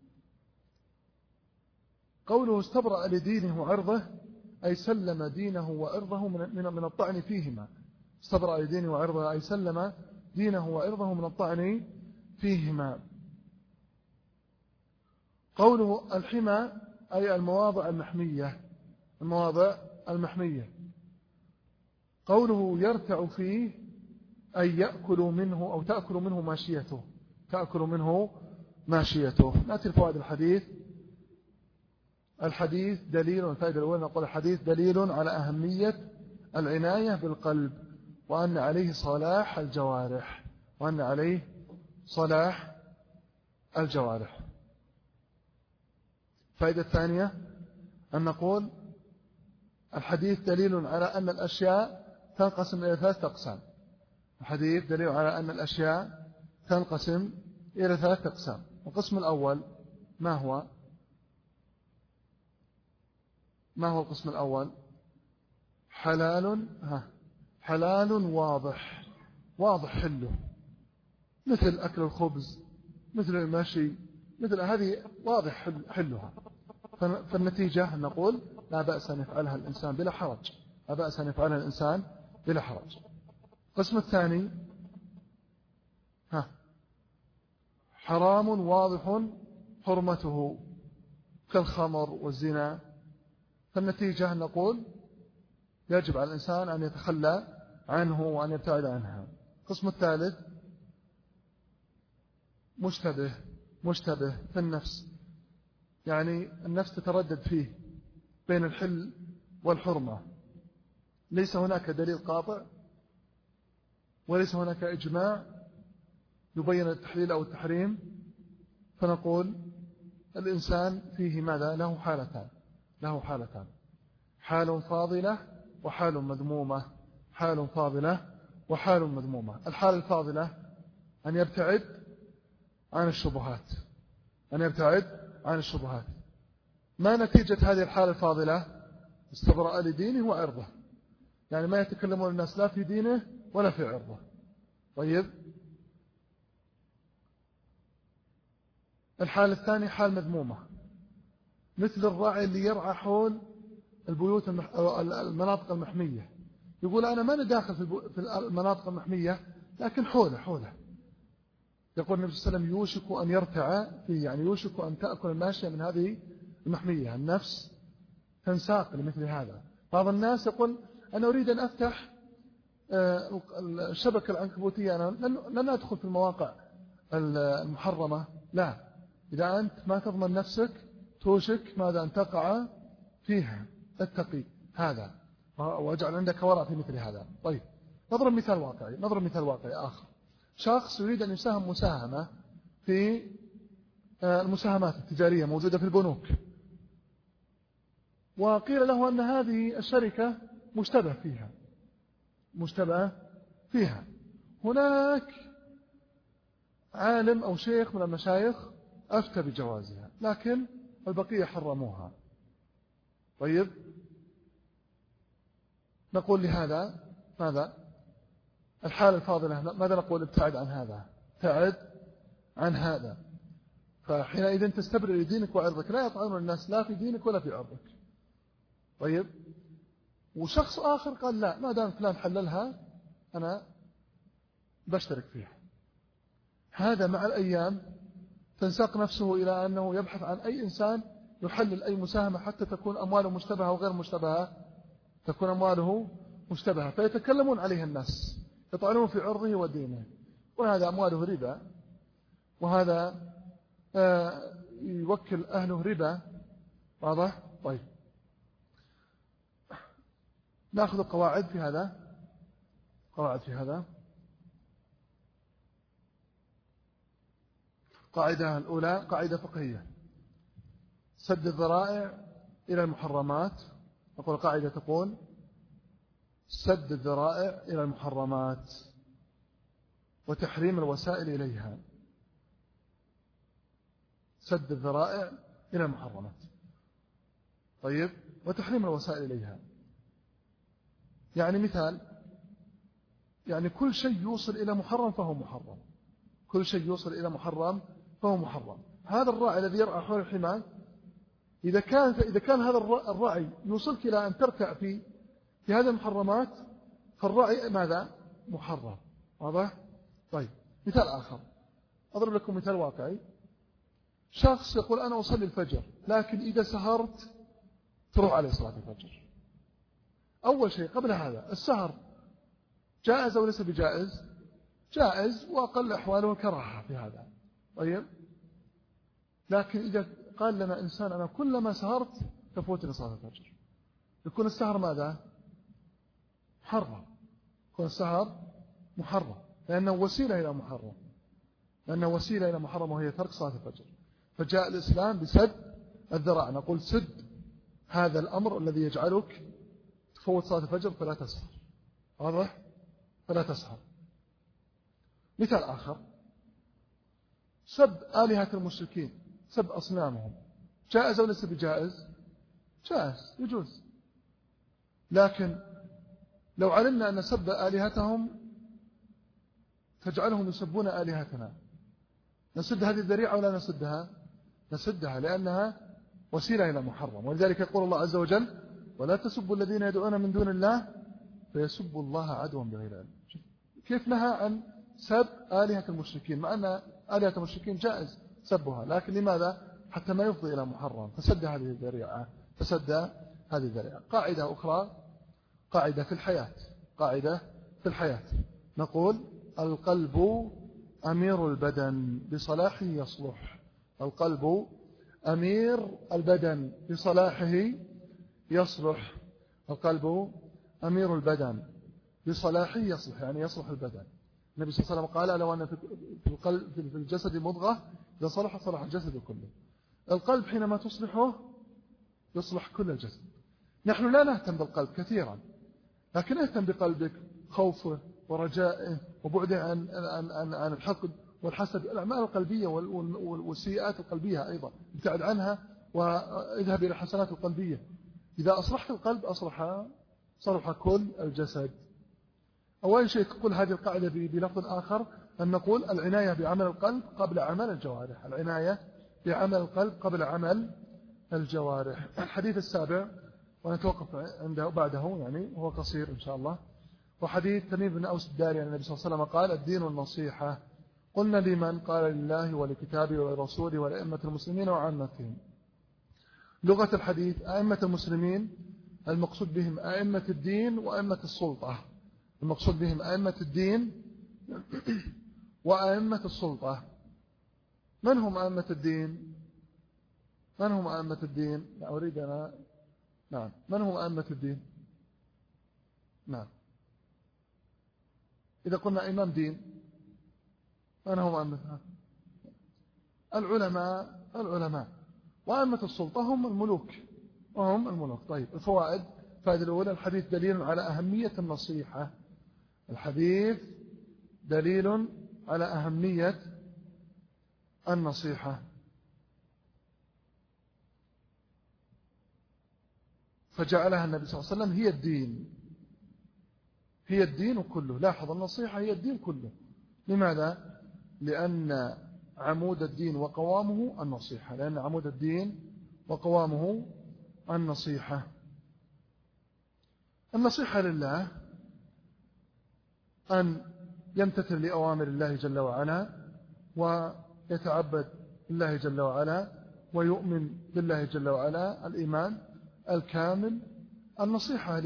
قوله استبرأ لدينه وعرضه أي سلم دينه وعرضه من الطعن فيهما. استبرأ لدينه وعرضه أي سلم دينه وعرضه من الطعن فيهما. قوله الحمى أي المواضع المحمية. قوله يرتع فيه أي يأكل منه أو تأكل منه ماشيته. نأتي الفوائد الحديث دليل، الفائدة الأولى نقول الحديث دليل على أهمية العناية بالقلب، وأن عليه صلاح الجوارح. الفائدة الثانية أن نقول الحديث دليل على أن الأشياء تنقسم إلى 3 أقسام. الحديث دليل على أن الأشياء تنقسم إلى 3 أقسام. القسم الأول ما هو القسم الأول؟ حلال واضح حله، مثل أكل الخبز، مثل المشي، مثل هذه واضح حلها، فالنتيجة نقول لا بأس أن يفعلها الإنسان بلا حرج. القسم الثاني حرام واضح حرمته كالخمر والزنا، فالنتيجة نقول يجب على الإنسان أن يتخلى عنه وأن يبتعد عنها. القسم الثالث مشتبه في النفس، يعني النفس تتردد فيه بين الحل والحرمة، ليس هناك دليل قاطع وليس هناك إجماع يبين التحليل أو التحريم، فنقول الإنسان فيه ماذا؟ له حالتان، حال فاضلة وحال مذمومة. الحال الفاضلة أن يبتعد عن الشبهات. ما نتيجة هذه الحالة الفاضلة؟ استبرأ لدينه وعرضه، يعني ما يتكلمون الناس لا في دينه ولا في عرضه. طيب، الحالة الثانية حال مذمومة، مثل الراعي اللي يرعى حول البيوت أو المناطق المحمية، يقول أنا ما داخل في المناطق المحمية لكن حوله. يقول النبي صلى الله عليه وسلم يوشك أن يرتع فيه، يعني يوشك أن تأكل الماشية من هذه المحمية. النفس تنساق لمثل هذا. بعض الناس يقول أنا أريد أن أفتح الشبكة العنكبوتية، أنا لن أدخل في المواقع المحرمة. لا، إذا أنت ما تضمن نفسك توشك ماذا أن تقع فيها. اتقي هذا واجعل عندك ورع في مثل هذا. طيب، نضرب مثال واقعي آخر. شخص يريد أن يساهم مساهمة في المساهمات التجارية موجودة في البنوك، وقيل له أن هذه الشركة مشتبه فيها. هناك عالم أو شيخ من المشايخ أفتى بجوازها، لكن البقية حرموها. طيب، نقول لهذا ماذا؟ الحالة الفاضلة ماذا نقول؟ ابتعد عن هذا. فحينئذ تستبرئ دينك وعرضك، لا يطعنون الناس لا في دينك ولا في عرضك. طيب، وشخص آخر قال لا، ما دام فلان حللها أنا بشترك فيها. هذا مع الأيام تنساق نفسه إلى أنه يبحث عن أي إنسان يحلل أي مساهمة حتى تكون أمواله مشتبهة وغير مشتبهة، تكون أمواله مشتبهة، فيتكلمون عليه الناس، يطعنون في عرضه ودينه، وهذا أمواله ربا، وهذا يوكل أهله ربا. واضح؟ طيب، نأخذ قواعد في هذا. قاعدة الأولى قاعدة فقهية: سد الذرائع إلى المحرمات. نقول قاعدة تقول: سد الذرائع إلى المحرمات وتحريم الوسائل إليها. سد الذرائع إلى المحرمات. طيب، وتحريم الوسائل إليها، يعني مثال، يعني كل شيء يوصل إلى محرم فهو محرم. كل شيء يوصل إلى محرم فهو محرم. هذا الراعي الذي يرعى حول الحمى، إذا كان هذا الراعي يوصلك إلى أن ترتع في هذه المحرمات، فالراعي ماذا؟ محرم. واضح؟ طيب، مثال آخر، أضرب لكم مثال واقعي. شخص يقول أنا أصلي الفجر، لكن إذا سهرت تروح عليه صلاة الفجر. أول شيء قبل هذا، السهر جائز أو ليس بجائز؟ جائز، وأقل أحواله الكراهة في هذا. طيب، لكن إذا قال لنا إنسان أنا كلما سهرت تفوتني صلاة الفجر، يكون السهر ماذا؟ محرم. يكون السهر محرم، لأنه وسيلة إلى محرم، وهي ترك صلاة الفجر. فجاء الإسلام بسد الذرائع. نقول سد هذا الأمر الذي يجعلك تفوت صلاة الفجر فلا تسهر. واضح؟ فلا تسهر. مثال آخر، سب آلهة المشركين، سب أصنامهم، جائز أو ليس بجائز؟ جائز، يجوز. لكن لو علمنا أن سب آلهتهم تجعلهم يسبون آلهتنا، نسد هذه الذريعة ولا نسدها؟ نسدها، لأنها وسيلة إلى محرم. ولذلك يقول الله عز وجل: ولا تسبوا الذين يدعون من دون الله فيسبوا الله عدوا بغير علم. كيف نهى عن سب آلهة المشركين، مع أن آلهة المشركين جائز سبها، لكن لماذا؟ حتى ما يفضي إلى محرم، فسد هذه الذريعة. قاعدة أخرى، قاعدة في الحياة، نقول: القلب أمير البدن بصلاحه يصلح. القلب أمير البدن بصلاحه يصلح. القلب أمير البدن بصلاحه يصلح، يعني يصلح البدن. النبي صلى الله عليه وسلم قال: لو أن في الجسد مضغة إذا صلح صلح الجسد كله. القلب حينما تصلحه يصلح كل الجسد. نحن لا نهتم بالقلب كثيرا، لكن نهتم بقلبك، خوفه ورجائه وبعده عن الحقد والحسد، الأعمال القلبية والسيئات القلبية أيضا ابتعد عنها واذهب إلى الحسنات القلبية. إذا أصلحت القلب صلح كل الجسد. أول شيء تقول هذه القاعدة بلفظ آخر، أن نقول العناية بعمل القلب قبل أعمال الجوارح. العناية بعمل القلب قبل عمل الجوارح. الحديث السابع ونتوقف عنده بعده، يعني هو قصير إن شاء الله، وحديث تميم بن أوس الداري عن النبي صلى الله عليه وسلم قال: الدين النصيحة. قلنا: لمن؟ قال: لله ولكتابه ولرسوله ولأئمة المسلمين وعامتهم. لغة الحديث: أئمة المسلمين المقصود بهم أئمة الدين وأئمة السلطة. المقصود بهم أئمة الدين وأئمة السلطة. من هم أئمة الدين؟ من هم أئمة الدين؟ أريد أنا. نعم، من هم أئمة الدين؟ نعم، إذا قلنا إمام دين من هم أئمة؟ العلماء. وأئمة السلطة هم الملوك. طيب، الفوائد: الفائدة الأولى: الحديث دليل على أهمية النصيحة. الحديث دليل على أهمية النصيحة، فجعلها النبي صلى الله عليه وسلم هي الدين كله. لاحظ، النصيحة هي الدين كله. لماذا؟ لأن عمود الدين وقوامه النصيحة. النصيحة لله أن يمتثل لأوامر الله جل وعلا، ويتعبد بالله جل وعلا، ويؤمن بالله جل وعلا الإيمان الكامل. النصيحة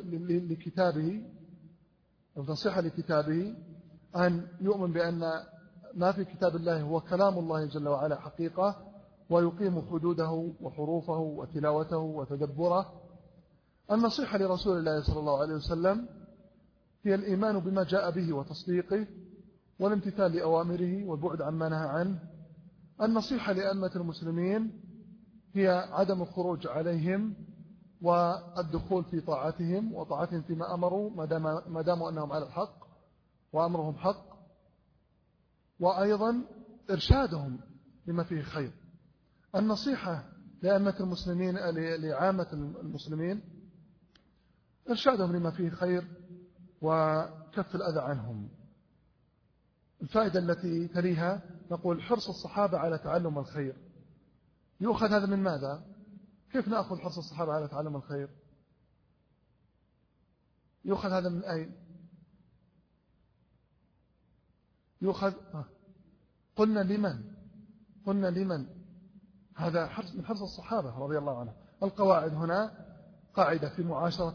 لكتابه أن يؤمن بأن ما في كتاب الله هو كلام الله جل وعلا حقيقة، ويقيم حدوده وحروفه وتلاوته وتدبره. النصيحة لرسول الله صلى الله عليه وسلم هي الإيمان بما جاء به وتصديقه، والامتثال لأوامره والبعد عما نهى عنه. النصيحة لأئمة المسلمين هي عدم الخروج عليهم والدخول في طاعتهم وطاعتهم فيما أمروا ما داموا أنهم على الحق وأمرهم حق، وأيضا إرشادهم لما فيه خير. النصيحة لأئمة المسلمين لعامة المسلمين إرشادهم لما فيه خير وكف الأذى عنهم. الفائدة التي تليها: نقول حرص الصحابة على تعلم الخير. يؤخذ هذا من ماذا؟ كيف نأخذ حرص الصحابة على تعلم الخير؟ يؤخذ هذا من أين؟ يؤخذ قلنا لمن؟ هذا من حرص الصحابة رضي الله عنهم. القواعد هنا: قاعدة في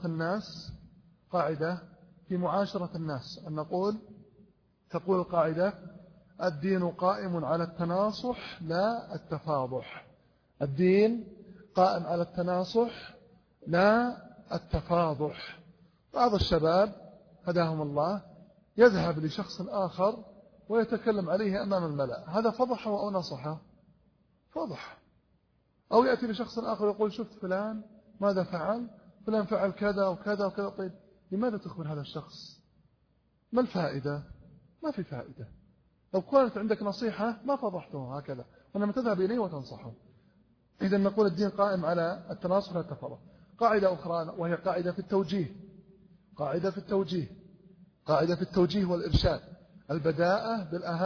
معاشرة الناس، أن تقول القاعدة: الدين قائم على التناصح لا التفاضح. الدين قائم على التناصح لا التفاضح. بعض الشباب هداهم الله يذهب لشخص آخر ويتكلم عليه أمام الملأ، هذا فضح أو نصحه؟ فضح. أو يأتي لشخص آخر ويقول: شفت فلان ماذا فعل؟ فلان فعل كذا وكذا وكذا. طيب، لماذا تخبر هذا الشخص؟ ما الفائدة؟ ما في فائدة. لو كانت عندك نصيحة ما فضحته هكذا، وإنما تذهب إليه وتنصحه. إذن نقول الدين قائم على التناصح لا التفاضل. قاعدة أخرى وهي قاعدة في التوجيه والإرشاد: البداءة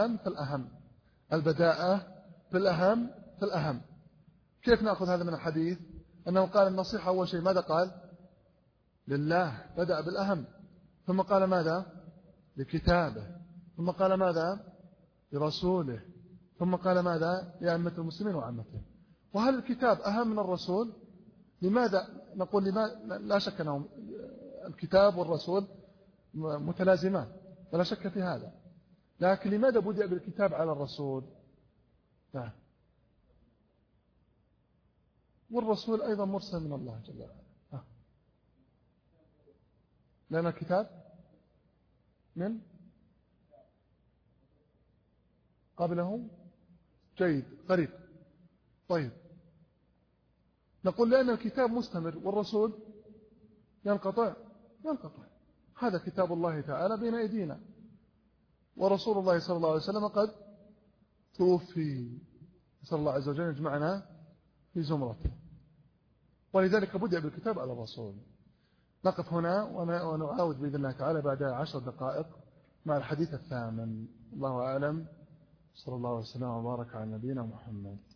بالأهم فالأهم. كيف نأخذ هذا من الحديث؟ أنه قال النصيحة أول شيء ماذا قال؟ لله، بدأ بالأهم، ثم قال ماذا؟ لكتابه، ثم قال ماذا؟ لرسوله، ثم قال ماذا؟ لأئمة المسلمين وعامتهم. وهل الكتاب أهم من الرسول؟ لماذا نقول لا شك أنهم الكتاب والرسول متلازمان ولا شك في هذا، لكن لماذا بدأ بالكتاب على الرسول؟ نعم، والرسول أيضا مرسل من الله جل وعلا، لأن الكتاب من قبله جيد قريب. طيب، نقول لأن الكتاب مستمر والرسول ينقطع. هذا كتاب الله تعالى بين أيدينا، ورسول الله صلى الله عليه وسلم قد توفي. نسأل الله عز وجل يجمعنا في زمرته، ولذلك بدأ بالكتاب على الرسول. نقف هنا ونعاود بإذن الله تعالى بعد 10 دقائق مع الحديث الثامن. الله أعلم، صلى الله عليه وسلم وبارك على نبينا محمد.